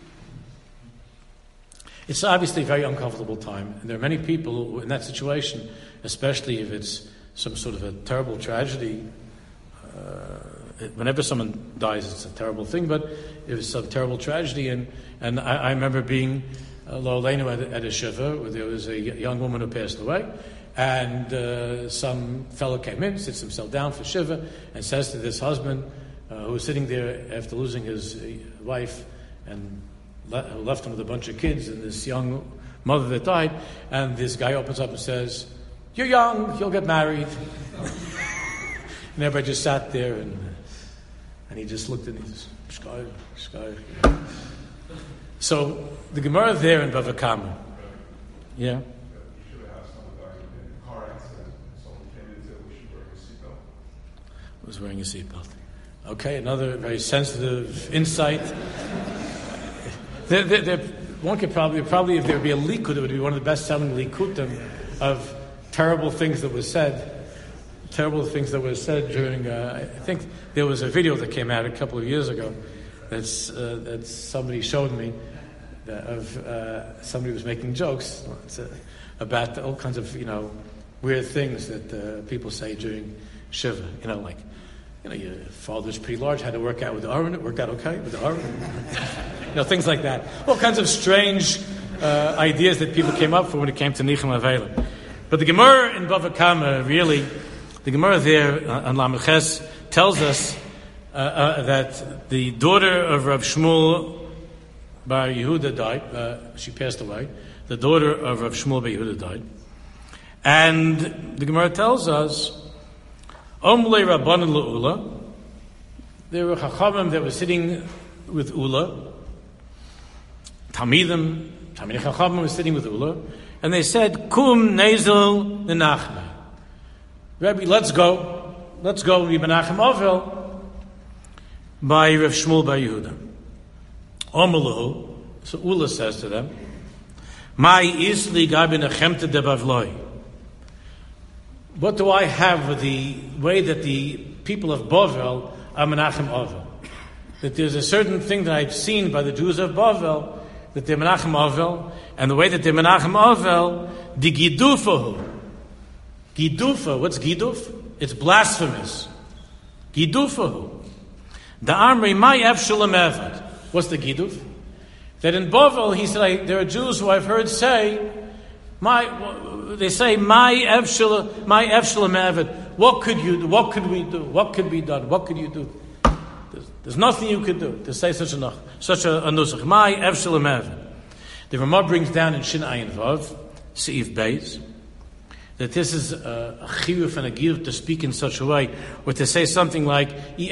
It's obviously a very uncomfortable time, and there are many people who, in that situation, especially if it's some sort of a terrible tragedy. Whenever someone dies, it's a terrible thing, but it was a terrible tragedy. And I remember being Lo Aleinu at a shiva where there was a young woman who passed away, and some fellow came in, sits himself down for shiva, and says to this husband who was sitting there after losing his wife and left him with a bunch of kids and this young mother that died, and this guy opens up and says, "You're young, you'll get married." And everybody just sat there, and he just looked at me, Shkai. So the Gemara there in Bava Kama, yeah. Was wearing a seatbelt. Okay, another very sensitive insight. One could probably if there would be a likud, it would be one of the best-selling likutim of terrible things that was said. Terrible things that were said during. I think there was a video that came out a couple of years ago that somebody showed me of somebody was making jokes about all kinds of weird things that people say during shiva. Your father's pretty large. Had to work out with the Aron. It worked out okay with the Aron. Things like that. All kinds of strange ideas that people came up for when it came to Nichem Avelim. But the Gemara in Bava Kama really. The Gemara there on Lamed Ches tells us that the daughter of Rav Shmuel Bar Yehuda died. She passed away. The daughter of Rav Shmuel Bar Yehuda died. And the Gemara tells us, Omlei Rabbanan L'Ula, there were Chachamim that were sitting with Ula. Talmidim Chachamim were sitting with Ula. And they said, Kum Nezel Nenachme. Rabbi, let's go be Menachem Avel by Rav Shmuel Bar Yehuda. Omelahu, so Ula says to them, "My isli gabi nechemte de bavloi." What do I have with the way that the people of Bavel are Menachem Avel? That there's a certain thing that I've seen by the Jews of Bavel that they're Menachem Avel, and the way that they're Menachem Avel, the gidufahu. Gidufa, what's giduf? It's blasphemous. Gidufahu. The Amri, my Evshalom Evad. What's the giduf? That in Bavel, he said, there are Jews who I've heard say, my Evshalom Evad. What could you do? What could we do? What could be done? What could you do? There's nothing you could do to say such a nusach. My Evshalom Evad. The Ramah brings down in Shin Ayin Vav, Seif Beis, that this is a chiyuv and a giyuv to speak in such a way, or to say something like you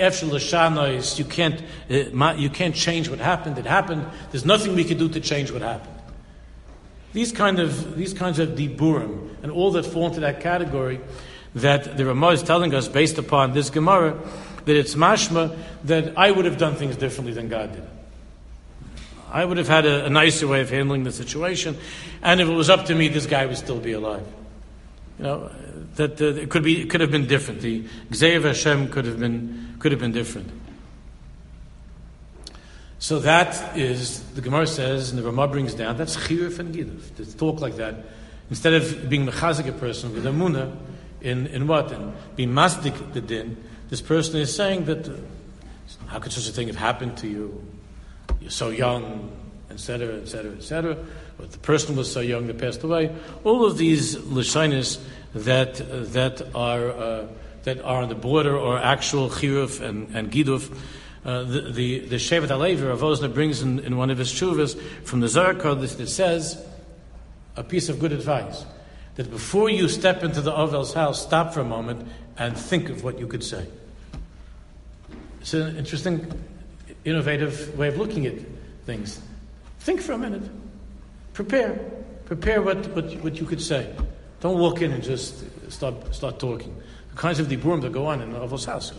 can't change what happened. It happened. There's nothing we can do to change what happened. These kinds of diburim and all that fall into that category, that the Ramah is telling us based upon this Gemara, that it's mashma that I would have done things differently than God did. I would have had a nicer way of handling the situation, and if it was up to me, this guy would still be alive. That it could have been different. The Gzei of Hashem could have been different. So that is, the Gemara says, and the Ramah brings down, that's chiyuv and giduf, to talk like that. Instead of being mechazik a person with amunah, in what? And being masdik the din, this person is saying that, how could such a thing have happened to you? You're so young, etc., etc., etc. Or the person was so young that passed away. All of these lashonos that are on the border or actual chiyuv and giduf. The Shevet HaLevi, Rav Osner, brings in one of his shuvas from the Zohar Kodesh that says a piece of good advice, that before you step into the Ovel's house, stop for a moment and think of what you could say. It's an interesting, innovative way of looking at things. Think for a minute. Prepare what you could say. Don't walk in and just start talking. The kinds of diburim that go on in the Ovel's house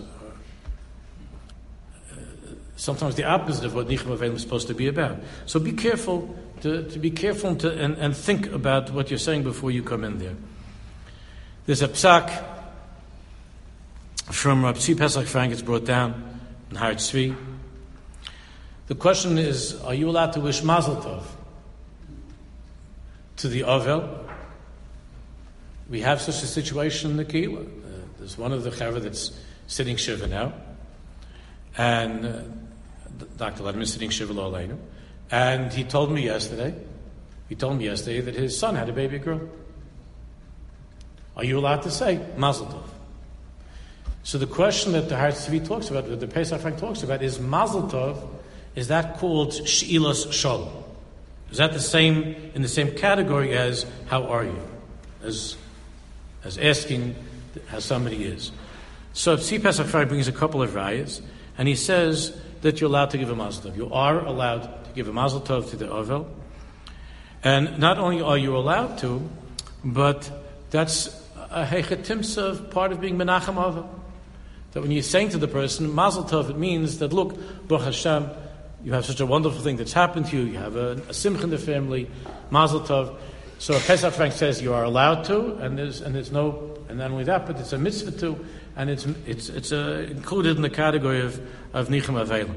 sometimes the opposite of what Nichum Avelim is supposed to be about. So be careful to be careful and think about what you're saying before you come in there. There's a psak from Rav Tzvi Pesach Frank. It's brought down in Har Tzvi. The question is, are you allowed to wish Mazel Tov to the Ovel? We have such a situation in the Kehillah. There's one of the Chaver that's sitting Shiva now, and Dr. Ledman is sitting Shiva Lo Aleinu, and he told me yesterday that his son had a baby girl. Are you allowed to say Mazel Tov? So the question that the Har Tzvi talks about, that the Pesach Frank talks about, is Mazel Tov, is that called She'ilas Shalom? Is that in the same category as how are you? As asking how somebody is. So Tzvi Pesach Frank brings a couple of rayas, and he says that you're allowed to give a Mazel Tov. You are allowed to give a Mazel Tov to the Ovel. And not only are you allowed to, but that's a hechetimsa part of being Menachem Ovel. That when you're saying to the person, Mazel Tov, it means that, look, Baruch Hashem, you have such a wonderful thing that's happened to you, you have a simcha in the family, Mazel Tov. So Pesach Frank says you are allowed to, and not only that, but it's a mitzvah to, and it's included in the category of Nichum Avelim.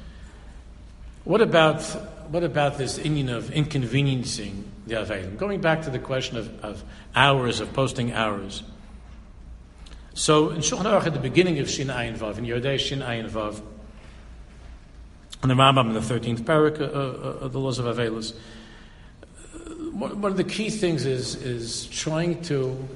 What about this inyan of inconveniencing the Avelim? Going back to the question of hours, of posting hours. So in Shulchan Aruch at the beginning of Shin Ayin Vav, in Yodei Shin Ayin Vav, and the Rambam in the 13th parak of the laws of Avelis, one of the key things is trying to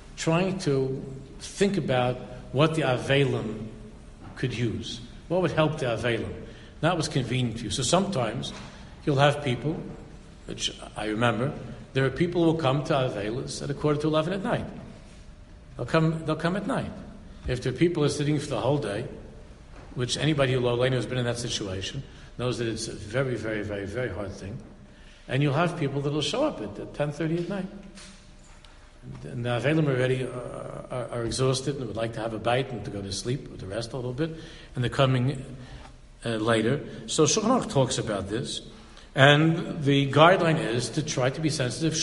think about what the Avelim could use. What would help the Avelim? Not what's convenient to you. So sometimes you'll have people, which I remember, there are people who will come to Avelis at 11:15 at night. They'll come at night. If there are people who are sitting for the whole day, which anybody who has been in that situation knows that it's a very, very, very, very hard thing. And you'll have people that will show up at 10:30 at night. And the Avelim already are exhausted and would like to have a bite and to go to sleep or to rest a little bit. And they're coming later. So Shulchan Aruch talks about this. And the guideline is to try to be sensitive.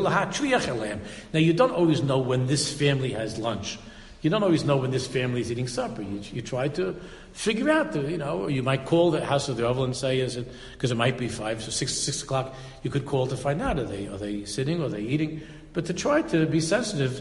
Now, you don't always know when this family has lunch. You don't always know when this family is eating supper. You try to figure out, you might call the house of the Ovel and say, because it might be 5 or 6 o'clock, you could call to find out, are they sitting, are they eating? But to try to be sensitive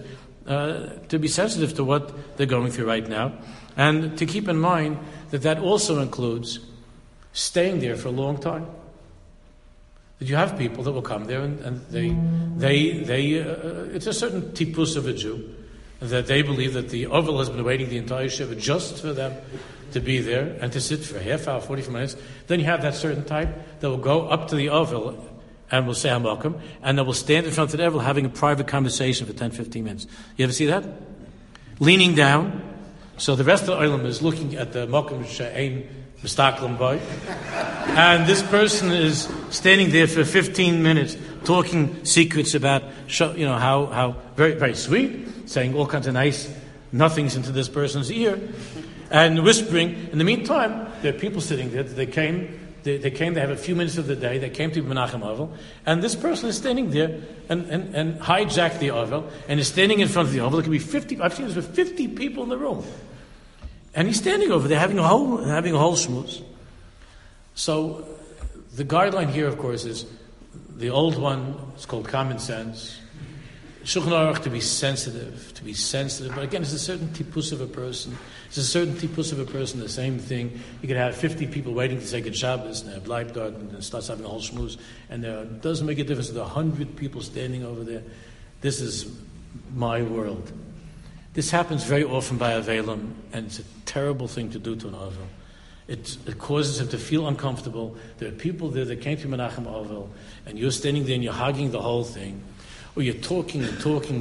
to what they're going through right now. And to keep in mind that also includes staying there for a long time. That you have people that will come there and they it's a certain tipus of a Jew that they believe that the Ovel has been waiting the entire Shiva just for them to be there and to sit for a half hour, 45 minutes. Then you have that certain type that will go up to the Ovel and will say Hamakom, and they will stand in front of the Ovel having a private conversation for 10, 15 minutes. You ever see that? Leaning down. So the rest of the Olam is looking at the Mokum She'ein Mistaklim Boy. And this person is standing there for 15 minutes talking secrets about, how very, very sweet, saying all kinds of nice nothings into this person's ear, and whispering. In the meantime, there are people sitting there. They came, they have a few minutes of the day, they came to Menachem Ovel, and this person is standing there and hijacked the Ovel, and is standing in front of the Ovel. There could be 50, I've seen this with 50 people in the room. And he's standing over there having a whole shmooze. So the guideline here, of course, is the old one. It's called common sense. Shulchan Aruch, to be sensitive. But again, it's a certain tipus of a person. The same thing. You could have 50 people waiting to say Good Shabbos, and they have Leibdot, and it starts having a whole shmooze, and it doesn't make a difference. There are 100 people standing over there. This is my world. This happens very often by Avelim, and it's a terrible thing to do to an Avel. It causes him to feel uncomfortable. There are people there that came to Menachem Avel, and you're standing there and you're hugging the whole thing. Or you're talking, and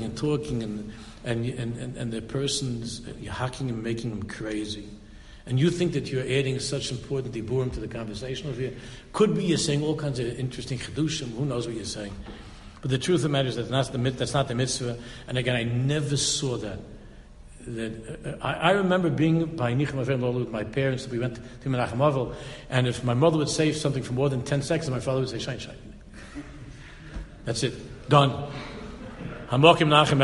the person's, you're hacking and making them crazy. And you think that you're adding such important diburim to the conversation over here. Could be you're saying all kinds of interesting chidushim, who knows what you're saying. But the truth of the matter is that that's not the mitzvah. And again, I never saw that. I remember being by Nichem Avelim with my parents. We went to Menachem Avel, and if my mother would say something for more than 10 seconds, my father would say, "Shine, shine." That's it. Done. Hamokim Nachem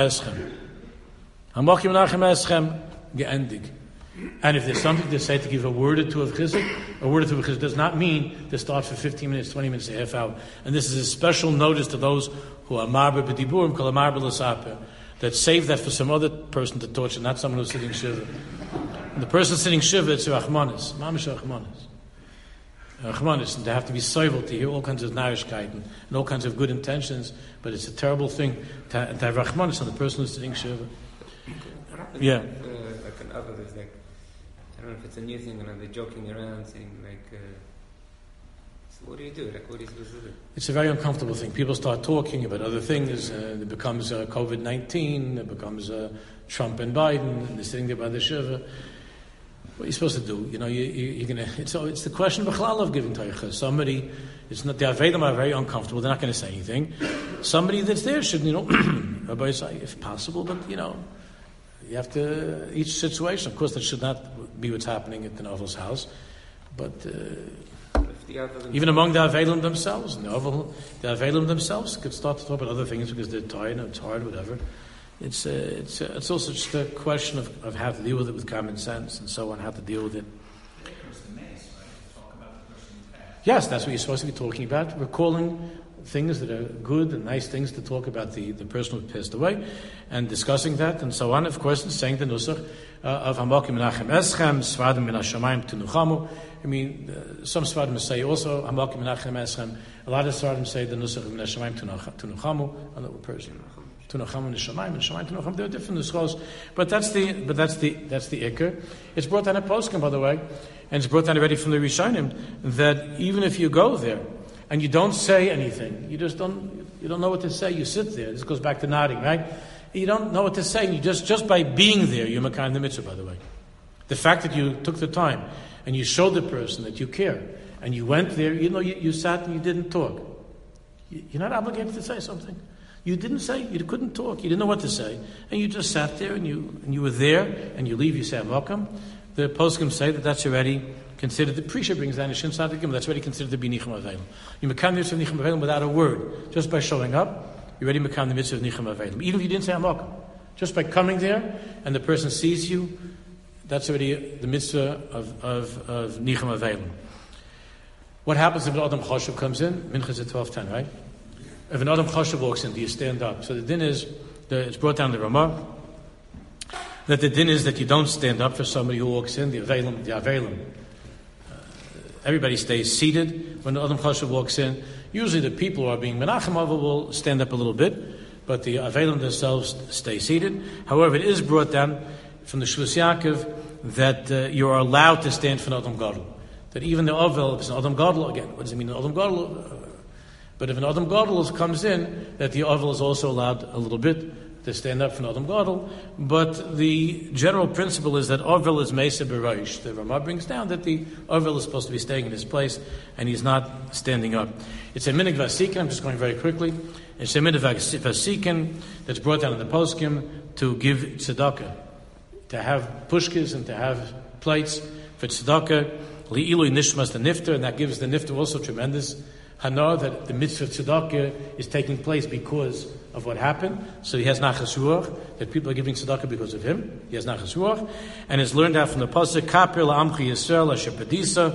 Eschem. Geendig. And if there's something to say, to give a word or two of chizuk, does not mean to start for 15 minutes, 20 minutes, a half hour. And this is a special notice to those who are marbe b'diburim, kol marbe l'saper, that save that for some other person to torture, not someone who's sitting shiva. And the person sitting shiva, it's rachmanis, mamish rachmanis. Rachmanis, and they have to be soivel to hear all kinds of narishkeit and all kinds of good intentions, but it's a terrible thing to have rachmanis on the person who's sitting shiva. Yeah. Like an other, there's like, I don't know if it's a new thing, and they're joking around saying like, so what do you do? Like, what are you supposed to do? It's a very uncomfortable thing. People start talking about other things. It becomes COVID-19. It becomes Trump and Biden, and they're sitting there by the shiva. What are you supposed to do? You know, you're gonna. It's the question of Bechlal of giving teicha. Somebody, it's not the Avedim are very uncomfortable. They're not going to say anything. Somebody that's there should, Rabbi say, if possible, but you have to each situation. Of course, that should not be what's happening at the Novel's house, but even among the Avelim themselves, the Avelim themselves could start to talk about other things because they're tired and it's hard, whatever. It's also just a question of how to deal with it with common sense and so on, how to deal with it. Yes, that's what you're supposed to be talking about. Recalling things that are good and nice things to talk about the person who passed away and discussing that and so on. Of course, and saying the nusach of Hamokim Menachem Eschem, Svardim Min HaShamayim Tenuchamu. I mean, some Svardim say also Hamokim Menachem Eschem. A lot of Svardim say the nusach of Min HaShamayim Tenuchamu. Another person. Tenuchamu Nishamayim and Shamayim Tenuchamu. There are different nuschos, but that's the ikar. It's brought down at Poskim, by the way, and it's brought down already from the Rishonim that even if you go there and you don't say anything, you don't know what to say. You sit there. This goes back to nodding, right? You don't know what to say. You just by being there, you're makayim the mitzvah. By the way, the fact that you took the time and you showed the person that you care, and you went there, you sat and you didn't talk. You're not obligated to say something. You didn't say. You couldn't talk. You didn't know what to say, and you just sat there and you were there, and you leave. You say welcome. The poskim say that's already considered. The Prisha brings down a Shin Tzadikim. That's already considered to be Nichem Avelim. You makam the mitzvah of Nichem Avelim without a word, just by showing up. You already makam the mitzvah of Nichem Avelim. Even if you didn't say welcome, just by coming there and the person sees you, that's already the mitzvah of Nichem Avelim. What happens if an Adam Choshev comes in? Minchas at 12:10, right? If an Adam Choshev walks in, do you stand up? So the din is, it's brought down the Ramah, that the din is that you don't stand up for somebody who walks in, the Avelim. Everybody stays seated when the Adam Choshev walks in. Usually the people who are being Menachem Avel will stand up a little bit, but the Avelim themselves stay seated. However, it is brought down from the Shvus Yaakov that you are allowed to stand for an Adam Gadol. That even the Avel, if it's an Adam Gadol, again, what does it mean, an Adam Gadol? But if an Adam Gadol comes in, that the Avel is also allowed a little bit to stand up for an Adam Gadol. But the general principle is that Avel is Meisa B'Rosh. The Ramah brings down that the Avel is supposed to be staying in his place, and he's not standing up. It's a minig vasikin, I'm just going very quickly. It's a minig vasikin that's brought down in the poskim to give tzedakah, to have pushkas and to have plates for tzedakah. Li'ilui nishmas the nifter, and that gives the nifter also tremendous hana that the mitzvah of tzedakah is taking place because of what happened. So he has nachas ruach, that people are giving tzedakah because of him. He has nachas ruach, and it's learned out from the pasuk Kapir la'amchi Yisrael asher padisa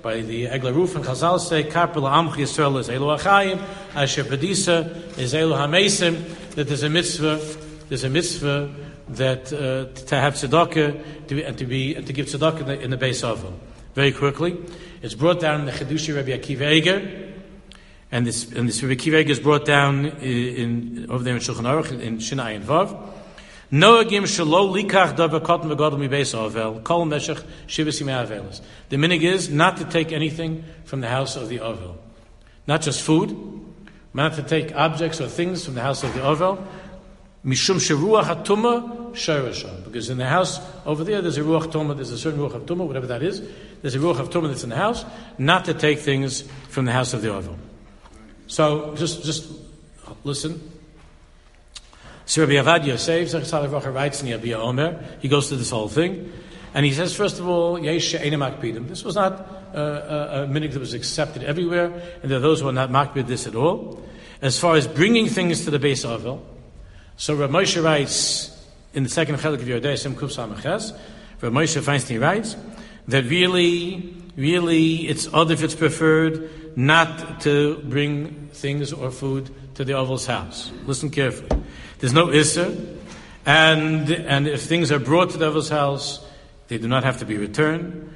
by the Egla Roof, and Chazal say, Karpel Amch Yisrael is Elu Achayim, Asher Pedisa is Elu HaMeisim, that there's a mitzvah that to have tzedakah and to give tzedakah in the Beis Avil. Very quickly, it's brought down in the Chedushi Rabbi Akiva Eiger, and this Rabbi Akiva Eiger is brought down over there in Shulchan Aruch in Shinai and Vav. Noagim shelo likach davar katan v'gadol mi Beis Avel kol meshach shivas yimei avelos. The minig is not to take anything from the house of the Avel, not just food, not to take objects or things from the house of the Avel. Mishum sheruach hatuma shorasham, because in the house over there there's a ruach tuma, there's a certain ruach of tuma, whatever that is. There's a ruach of tuma that's in the house, not to take things from the house of the Avel. So just listen. So Rabbi Avad Yosef writes in Yabia Omer. He goes through this whole thing, and he says, first of all, Yesh she'enim makpidim. This was not a minhag that was accepted everywhere, and there are those who are not makpid this at all. As far as bringing things to the Beis Avel, so Rav Moshe writes in the second chelik of Yodei Sim Kuf Samaches, Rav Moshe Feinstein writes that really it's odd if it's preferred not to bring things or food to the Avel's house. Listen carefully. There's no Isser, and if things are brought to the Avel's house, they do not have to be returned.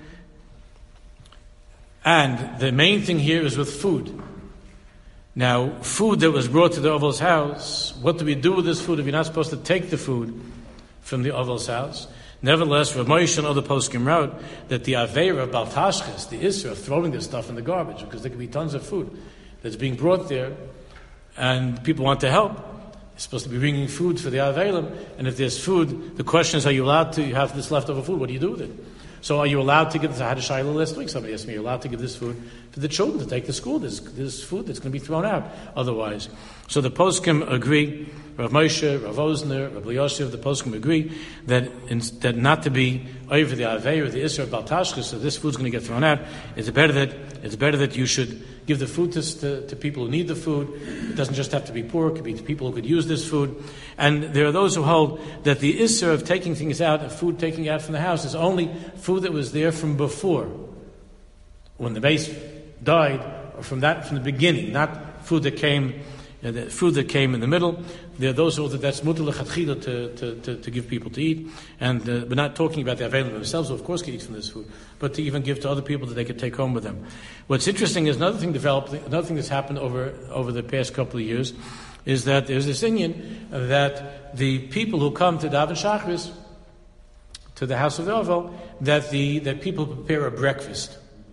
And the main thing here is with food. Now, food that was brought to the Avel's house, what do we do with this food if you're not supposed to take the food from the Avel's house? Nevertheless, Rav Moshe and other poskim wrote that the Aveira of Baltashkes, the Isra of throwing this stuff in the garbage, because there could be tons of food that's being brought there, and people want to help. You're supposed to be bringing food for the Aveilim, and if there's food, the question is, are you allowed to have this leftover food? What do you do with it? So are you allowed to give this? I had a shayla last week. Somebody asked me, you're allowed to give this food for the children to take to school. There's food that's going to be thrown out otherwise. So the poskim agree, Rav Moshe, Rav Ozner, Rav Yosef, the poskim agree that not to be over the Avei or the Isra of Baltashkes, so this food's going to get thrown out. It's better that you should give the food to people who need the food. It doesn't just have to be poor; it could be to people who could use this food. And there are those who hold that the Isra of taking things out, of food taking out from the house, is only food that was there from before, when the base died, or from the beginning, not food that came. The food that came in the middle. There are those who hold that that's mutar lechatchila to give people to eat, and we're not talking about the available themselves, who of course can eat from this food, but to even give to other people that they could take home with them. What's interesting is another thing that's happened over the past couple of years is that there's this inyan that the people who come to Daven Shachris, to the house of the Ovel, that people prepare a breakfast.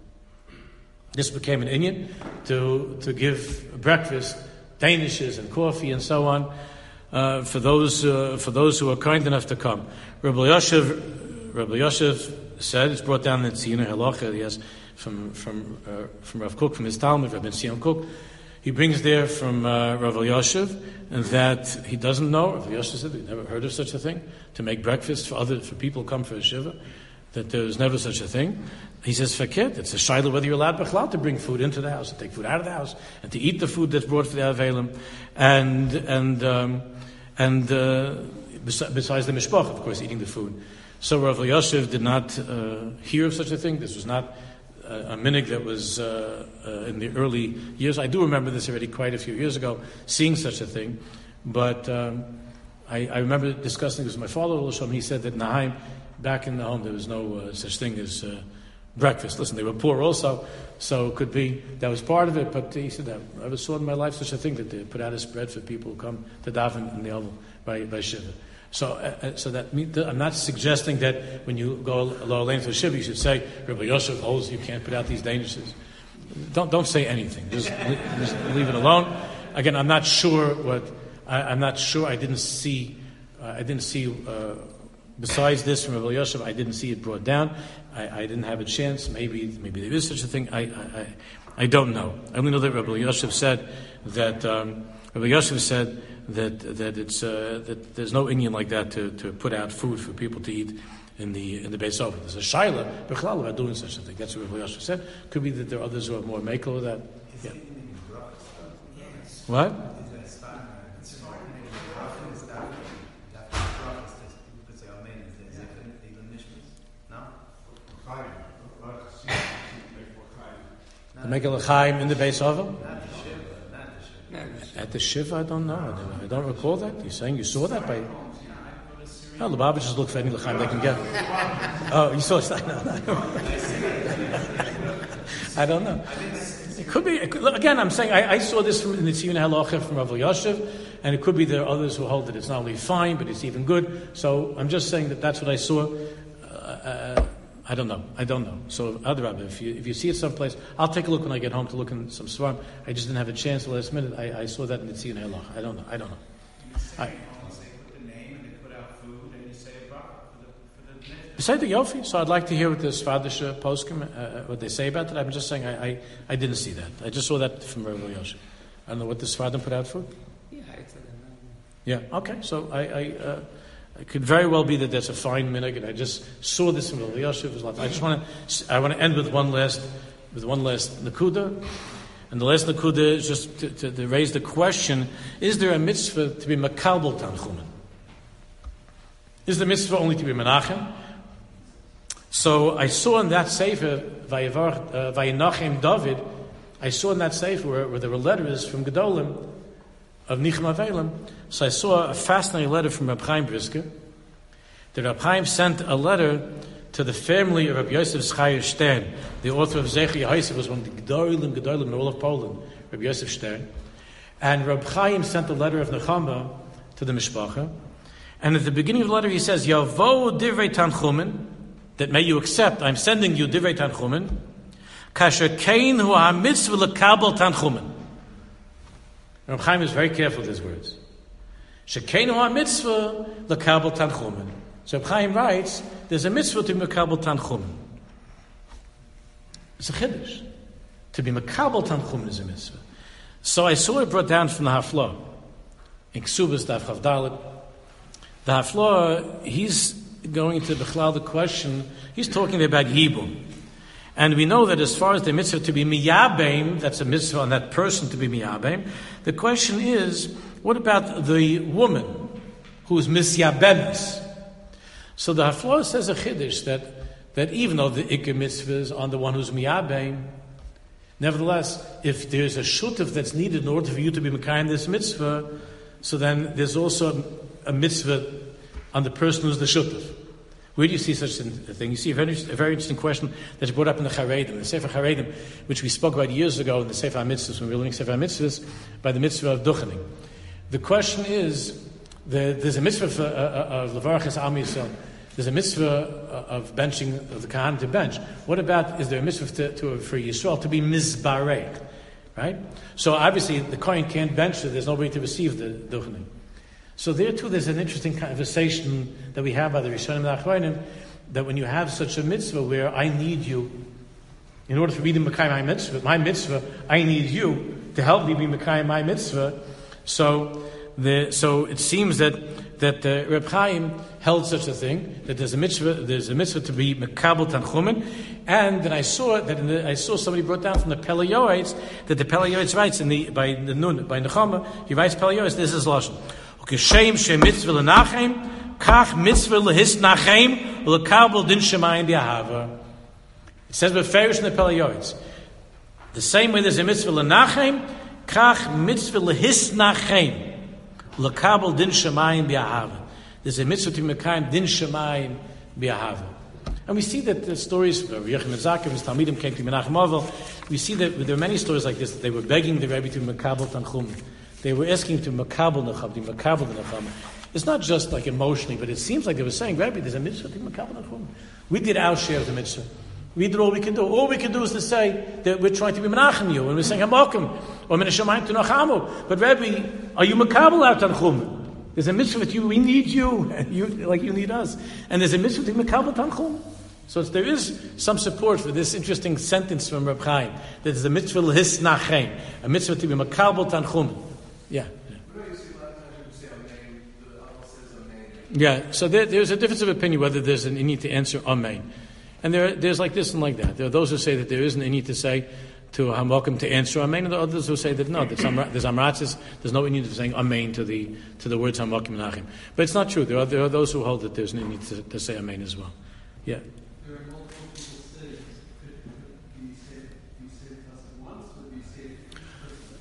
This became an inyan to give a breakfast, danishes and coffee and so on, for those who are kind enough to come. Rabbi Yosef said, it's brought down in Tziyunei Halacha, he has from Rav Kook, from his Talmud, Rabbi Sion Kook. He brings there from Rav Yosef, and that he doesn't know. Rav Yosef said he never heard of such a thing, to make breakfast for people who come for a shiva, that there was never such a thing. He says, "Fakir, it's a shayla whether you're allowed b'chlal to bring food into the house, to take food out of the house, and to eat the food that's brought for the Avelim, and besides the mishpach, of course, eating the food." So Rav Yosef did not hear of such a thing. This was not a minhag that was in the early years. I do remember this already quite a few years ago, seeing such a thing, but I remember discussing this with my father. He said that Nahaim, back in the home, there was no such thing as breakfast. Listen, they were poor also, so it could be that was part of it. But he said, I never saw in my life such a thing that they put out a spread for people who come to daven in the Ovel by Shiva. So that I'm not suggesting that when you go a lower lane for Shiva, you should say, Rabbi Yosef holds you can't put out these danishes. Don't say anything. Just leave it alone. Again, I'm not sure what. I'm not sure. I didn't see. Besides this from Rabbi Yosef, I didn't see it brought down. I didn't have a chance. Maybe there is such a thing. I don't know. I only know that Rabbi Yosef said that it's that there's no Indian like that to put out food for people to eat in the Beis Ovel. There's a shayla b'chlal about doing such a thing. That's what Rabbi Yosef said. Could be that there are others who are more makel with that. Yeah. What? To make a l'chaim in the Beis Ovel? Not the Shiva. At the Shiva, I don't know. I don't recall that. You're saying you saw that by... Oh, the Lubavitchers look for any l'chaim they can get. Oh, you saw it? I don't know. It could be. Again, I'm saying I saw this from the Tziyun Halacha from Rav Yoshev, and it could be there are others who hold that it's not only fine, but it's even good. So I'm just saying that that's what I saw. I don't know. So Adrabah, if you see it someplace, I'll take a look when I get home to look in some svarim. I just didn't have a chance the last minute. I saw that in the Tziyun Halacha. I don't know. They put the name and they put out food and you say a bracha for the mitzvah. Say the Yofi. So I'd like to hear what the Svadish poskim, what they say about it. I'm just saying I didn't see that. I just saw that from Rav Yosef. I don't know what the Svardim put out for. Yeah. Okay. So it could very well be that that's a fine minhag, and I just saw this from Rav Yosef. I want to end with one last nakuda, and the last nakuda is just to raise the question: is there a mitzvah to be makabel tanchumen? Is the mitzvah only to be menachem? So I saw in that sefer Vayinachem David. I saw in that sefer where there were letters from Gedolim of Nicham Avelim. So I saw a fascinating letter from Reb Chaim Brisker. That Reb Chaim sent a letter to the family of Reb Yosef Schayer Stern. The author of Zecher Yosef was one of the Gedolim in all of Poland, Reb Yosef Stern. And Reb Chaim sent a letter of Nechama to the Mishpacha. And at the beginning of the letter he says, Yavo divrei tanchumen, that may you accept, I'm sending you divrei tanchumen, kasher kein hu ha-mitzvah lekabel tanchumen. Reb Chaim is very careful with his words. Shekein hu ha-mitzvah lekabel tanchumen. So Reb Chaim writes, there's a mitzvah to be mekabel tanchumen. It's a chiddush. To be mekabel tanchumen is a mitzvah. So I saw it brought down from the Haflah. In Ksubas Daf Chav Dalet. The Haflah, he's going to bechlal the question, he's talking about Yibum. And we know that as far as the mitzvah to be miyabeim, that's a mitzvah on that person to be miyabeim, the question is, what about the woman who's misyabemis? So the Haflah says a chiddush that even though the ikar mitzvah is on the one who's miyabeim, nevertheless, if there's a shutuf that's needed in order for you to be mekayim this mitzvah, so then there's also a mitzvah on the person who's the shutuf. Where do you see such a thing? You see a very interesting question that's brought up in the Charedim, the Sefer Charedim, which we spoke about years ago in the Sefer HaMitzvahs, when we were learning Sefer HaMitzvahs, by the mitzvah of Duchening. The question is, there's a mitzvah of Levarachas Am Yisrael. There's a mitzvah of benching, of the Kahan to bench. What about, is there a mitzvah for Yisrael to be mizbarech? Right? So obviously the Kohen can't bench, so there's nobody to receive the Duchening. So there too, there's an interesting conversation that we have by the Rishonim and Achronim, that when you have such a mitzvah where I need you, in order for me to Mekayim my mitzvah, I need you to help me be Mekayim my mitzvah. So it seems that Reb Chaim held such a thing, that there's a mitzvah to be Mekabel Tanchumen, and then I saw somebody brought down from the Pele Yoetz that the Pele Yoetz writes by Nechama, he writes Pele Yoetz, this is Lashon. Kishem she mitzvah lenachem, kach mitzvah lehisnachem, lekabel din shemayim bi'ahava. It says beferish in the Pele Yoetz. The same way there's a mitzvah lenachem, kach mitzvah lehisnachem, lekabel din shemayim bi'ahava. There's a mitzvah to mekayim din shemayim bi'ahava. And we see that the stories of Yechim and Zakir, his Talmidim came to Menachem Avel. We see that there are many stories like this, that they were begging the Rebbe to mekabel tanchum. They were asking to makabel necham. It's not just like emotionally, but it seems like they were saying, Rabbi, there's a mitzvah to makabel necham. We did our share of the mitzvah. We did all we can do. All we can do is to say that we're trying to be menachem you, and we're saying hamakim or min hashamayim to nachamu. But Rabbi, are you makabel out tanchum? There's a mitzvah that we need you, like you need us, and there's a mitzvah to makabel tanchum. So there is some support for this interesting sentence from Reb Chaim that there's a mitzvah l'hisnachem, a mitzvah to be makabel tanchum. Yeah, so there's a difference of opinion whether there's an need to answer amen. And there's like this and like that. There are those who say that there isn't a need to say to hamakim to answer amen, and there are others who say that no, there's amratzis, there's no need of saying amen to the words hamakim nachim. But it's not true. There are those who hold that there's no need to say amen as well. Yeah. There are multiple people say, could be said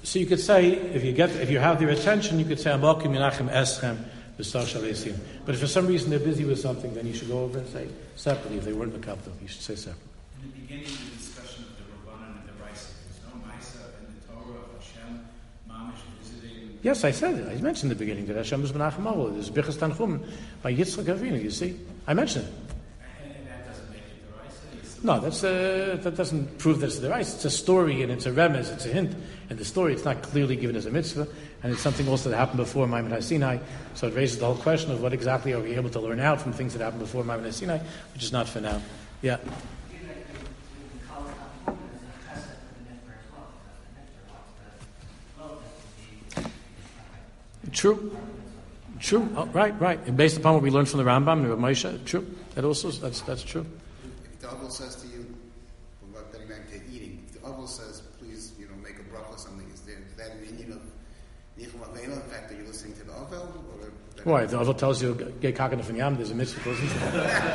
So you could say, if you have their attention, you could say, Amokim Menachem Eschem B'Sar Shalesim. But if for some reason they're busy with something, then you should go over and say separately. If they weren't Makabdil, you should say separately. In the beginning of the discussion of the Rabbanan and the Raisa, there's no Maisa in the Torah of Hashem, Mamish visiting. Yes, I said it. I mentioned in the beginning that Hashem was Menachem Avol. There's Bichas Tanchum by Yitzchak Avinu, you see. I mentioned it. And that doesn't make it the Raisa? No, that doesn't prove that it's the rice. It's a story and it's a remez, it's a hint. And the story, it's not clearly given as a mitzvah, and it's something also that happened before Maimon HaSinai. So it raises the whole question of what exactly are we able to learn out from things that happened before Maimon HaSinai, which is not for now. Yeah. True. Oh, right. And based upon what we learned from the Rambam and Rav Moshe, true. That's true. If the Aval says to you, about getting back to eating, if the Aval says, please, make a bracha or something, is that an Indian of Nichum Avela, the fact that you're listening to the Aval? Why? If the Aval tells you, get kakana from Yam, there's a mitzvah to listen to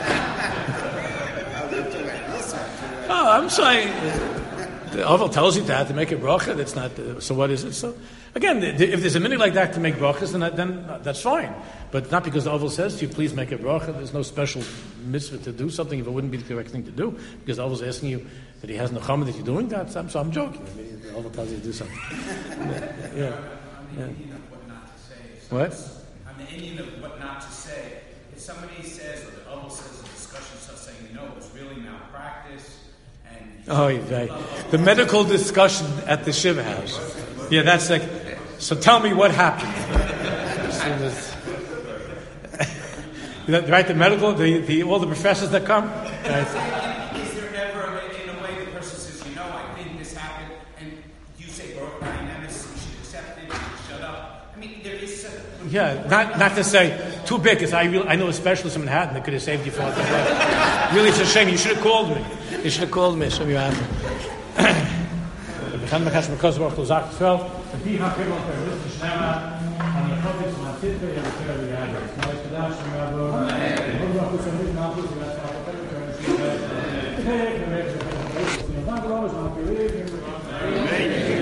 that. Oh, I'm saying, the Aval tells you that to make a bracha, that's not, so what is it? So, again, if there's a minute like that to make brachas, then that's fine. But not because the Aval says to you, please make a bracha. There's no special mitzvah to do something if it wouldn't be the correct thing to do. Because the Aval is asking you that he has nechama that you're doing that. So I'm joking. I mean, the Aval tells you to do something. Yeah. I'm the Indian of what not to say. What? I'm the Indian of what not to say. If somebody says, or the Aval says, a discussion starts saying, it was really malpractice, and the medical discussion at the Shiva house. Yeah, that's like. So tell me what happened. Right, the medical, all the professors that come. Right. Is there ever, in a way, the person says, I think this happened, and you say, Baruch Nemes, you should accept it, you should shut up. I mean, there is such. Yeah, not to say too big, because I know a specialist in Manhattan that could have saved you for all that. Really, it's a shame. You should have called me. Show me what happened. Kann man kash because Baruch sagt 12 und die hat immer für schneller an der Kopf ist man sitzt in der Jahre mal ist da schon mal und Baruch ist nicht nach so das